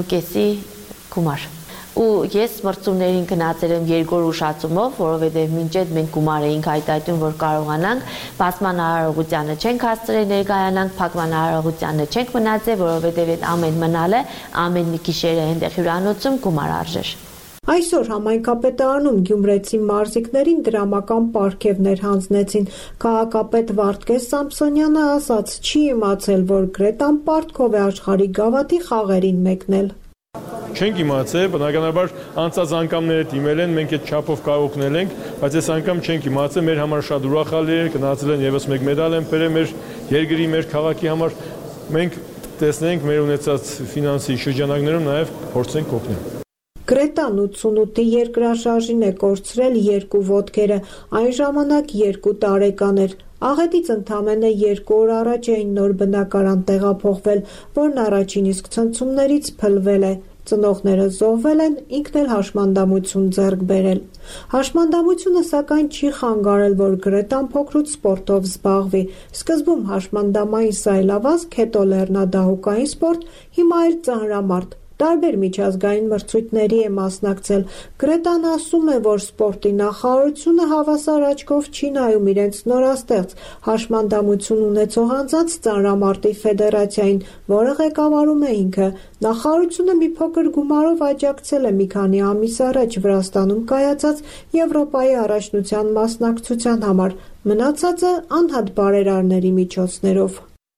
գումար։ Ու ես մրցումներին գնացել եմ երկրորդ ուշացումով, որովհետև մինչ այդ մենք գումար էինք հայտարարում, որ կարողանանք, բացման արարողությանը չենք հասցրել ներկայանանք, փակման արարողությանը չենք մնացել, որովհետև այդ ամեն մնալը, ամեն մի գիշերը այնտեղ հյուրանոցում գումար արժեր։ Այսօր համայնքապետարանում գյումրեցի մարզիկներին դրամական պարգևներ հանձնեցին։ Քաղաքապետ Վարդգես Սամսոնյանը ասաց, չի իմացել, որ Գրետան պարտքով է աշխարհի գավաթի խաղերին մեկնել։ Չենք իմացել, բնականաբար անցած անգամները դիմել են, մենք այդ չափով կարող օգնել ենք, բայց այս անգամ չենք իմացել, մեր համար շատ ուրախալի էր, գնացել են եւս մեկ մեդալ են բերել մեր երկրի, մեր քաղաքի համար։ Մենք տեսնենք մեր ունեցած ֆինանսի շրջանակներում նաեւ փորձենք օգնել։ Գրետան 88-ի երկրաշարժին է կորցրել 2 ոտքերը, այն ժամանակ 2 տարեկան էր։ Աղետից ընդամենը 2 օր առաջ էին նոր բնակարան տեղափոխվել, որն առաջին իսկ ցնցումներից փլվել է։ Ծնողները զոհվել են, ինքն էլ հաշմանդամություն ձեռք բերել։ Հաշմանդամությունը սակայն չի խանգարել, որ Գրետան փոքրուց սպորտով զբաղվի։ Սկզբում հաշմանդամային սայլավազք, հետո լեռնադահուկային սպորտ, հիմա էլ ծանրամարտ։ Տարբեր միջազգային մրցույթների է մասնակցել։ Գրետան ասում է, որ սպորտի նախարարությունը հավասար աչքով չի նայում իրենց նորաստեղծ հաշմանդամություն ունեցող անձանց ծանրամարտի ֆեդերացիային, որը ղեկավարում է ինքը։ Նախարարությունը մի փոքր գումարով աջակցել է մի քանի ամիս առաջ Վրաստանում կայացած Եվրոպայի առաջնության մասնակցության համար, մնացածը անհատ բարերարների միջոցներով։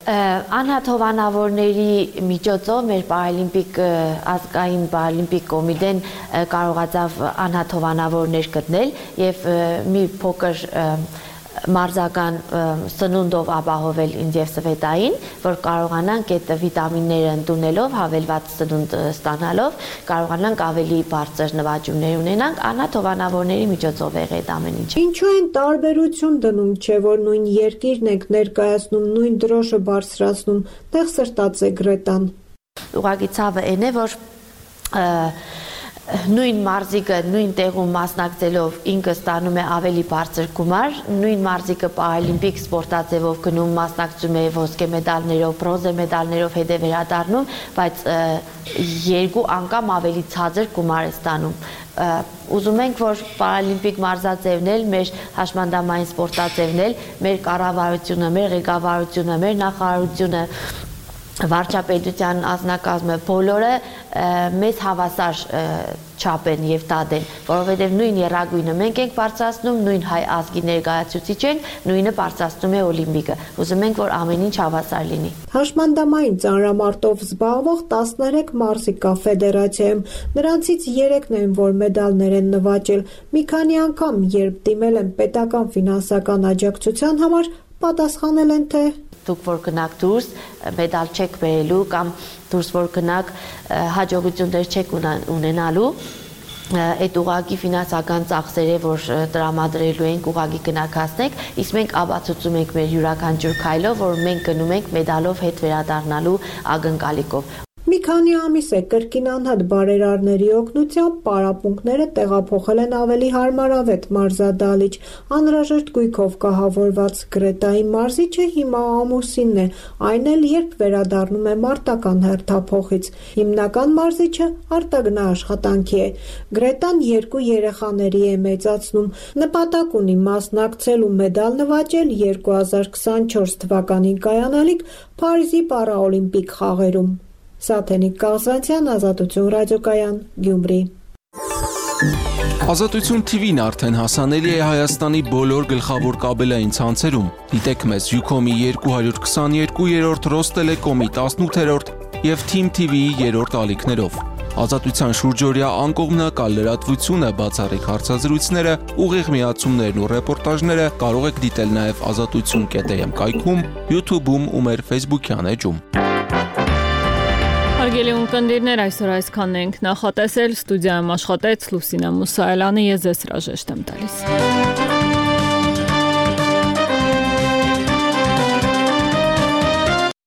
Անհատ հովանավորների միջոցով մեր պարալիմպիկ ազգային պարալիմպիկ կոմիտեն կարողացավ անհատ հովանավորներ գտնել եւ մի փոքր մարզական սնունդով ապահովել ինձ եւ Սվետային, որ կարողանանք այդ վիտամինները ընդունելով, հավելված սնունդ ստանալով, կարողանանք ավելի բարձր նվաճումներ ունենանք, անհատ հովանավորների միջոցով եղել այդ ամեն ինչը։ Ինչու են տարբերություն դնում, չէ՞ որ նույն երկիրն եք ներկայացնում, նույն դրոշը բարձրացնում, տեղ սրտած է Գրետան։ Ուղղակի ցավը այն է, որ նույն մարզիկը նույն տեղում մասնակցելով ինքը ստանում է ավելի բարձր գումար, նույն մարզիկը պարալիմպիկ սպորտաձևով գնում մասնակցում է ոսկե մեդալներով, բրոնզե մեդալներով հետ է վերադառնում, բայց 2 անգամ ավելի ցածր գումար է ստանում։ ուզում ենք, որ պարալիմպիկ մարզաձևն էլ, մեր հաշմանդամային սպորտաձևն էլ, մեր կառավարությունը, մեր ղեկավարությունը, մեր նախարարությունը, վարչապետության անձնակազմը բոլորը մեզ հավասար չափեն եւ տադեն, որովհետեւ նույն երագույնը մենք ենք բարձրացնում, նույն հայ ազգի ներկայացուցիչ ենք, նույնը բարձրացնում է օլիմպիկը։ Ուզում ենք, որ ամեն ինչ հավասար լինի։ Հաշմանդամային ծանրամարտով զբաղվող 13 մարզիկ կա ֆեդերացիայում, նրանցից 3-ն են, որ մեդալներ են նվաճել։ Մի քանի անգամ, երբ դիմել են պետական ֆինանսական աջակցության համար, պատասխանել են, թե դուք որ գնաք դուրս, մեդալ չեք բերելու կամ դուրս որ գնաք հաջողություններ չեք ունենալու, այդ ուղղակի ֆինանսական ծախսերը, որ տրամադրելու ենք, ուղղակի գնաք հասնեք, իսկ մենք ապացուցում ենք մեր յուրաքանչյուր քայլով, որ մենք գնում ենք մեդալով հետ վերադառնալու ակնկալիքով։ Մի քանի ամիս է կրկին անհատ բարերարների օգնությամբ պարապմունքները տեղափոխել են ավելի հարմարավետ մարզադահլիճ։ Անհրաժեշտ գույքով կահավորված Գրետայի մարզիչը հիմա ամուսինն է, այն էլ երբ վերադառնում է մարտական հերթափոխից։ Հիմնական մարզիչը արտագնա աշխատանքի է։ Գրետան 2 երեխաների է մեծացնում։ Նպատակ ունի մասնակցել ու մեդալ նվաճել 2024 թվականին կայանալիք Փարիզի պարաօլիմպիկ խաղերում։ Սաթենիկ Կազանցյան, Ազատություն ռադիոկայան, Գյումրի։ Ազատություն TV-ն արդեն հասանելի է Հայաստանի բոլոր գլխավոր կաբելային ցանցերում։ Դիտեք մեզ Ucom-ի 222-րդ, Ռոստելեկոմի 18-րդ եւ Team TV-ի 3-րդ ալիքներով։ Ազատության շուրջօրյա անկողմնակալ լրատվությունը, բացառիկ հարցազրույցները, ուղիղ միացումներն ու ռեպորտաժները կարող եք դիտել նաեւ azatutun.am կայքում, YouTube-ում ու մեր Facebook-յան էջում։ Հարգելի ունկնդիրներ, այսօր այսքանն ենք նախատեսել, ստուդիայում աշխատեց Լուսինա Մուսայելյանը, ես ձեզ հրաժեշտ եմ տալիս։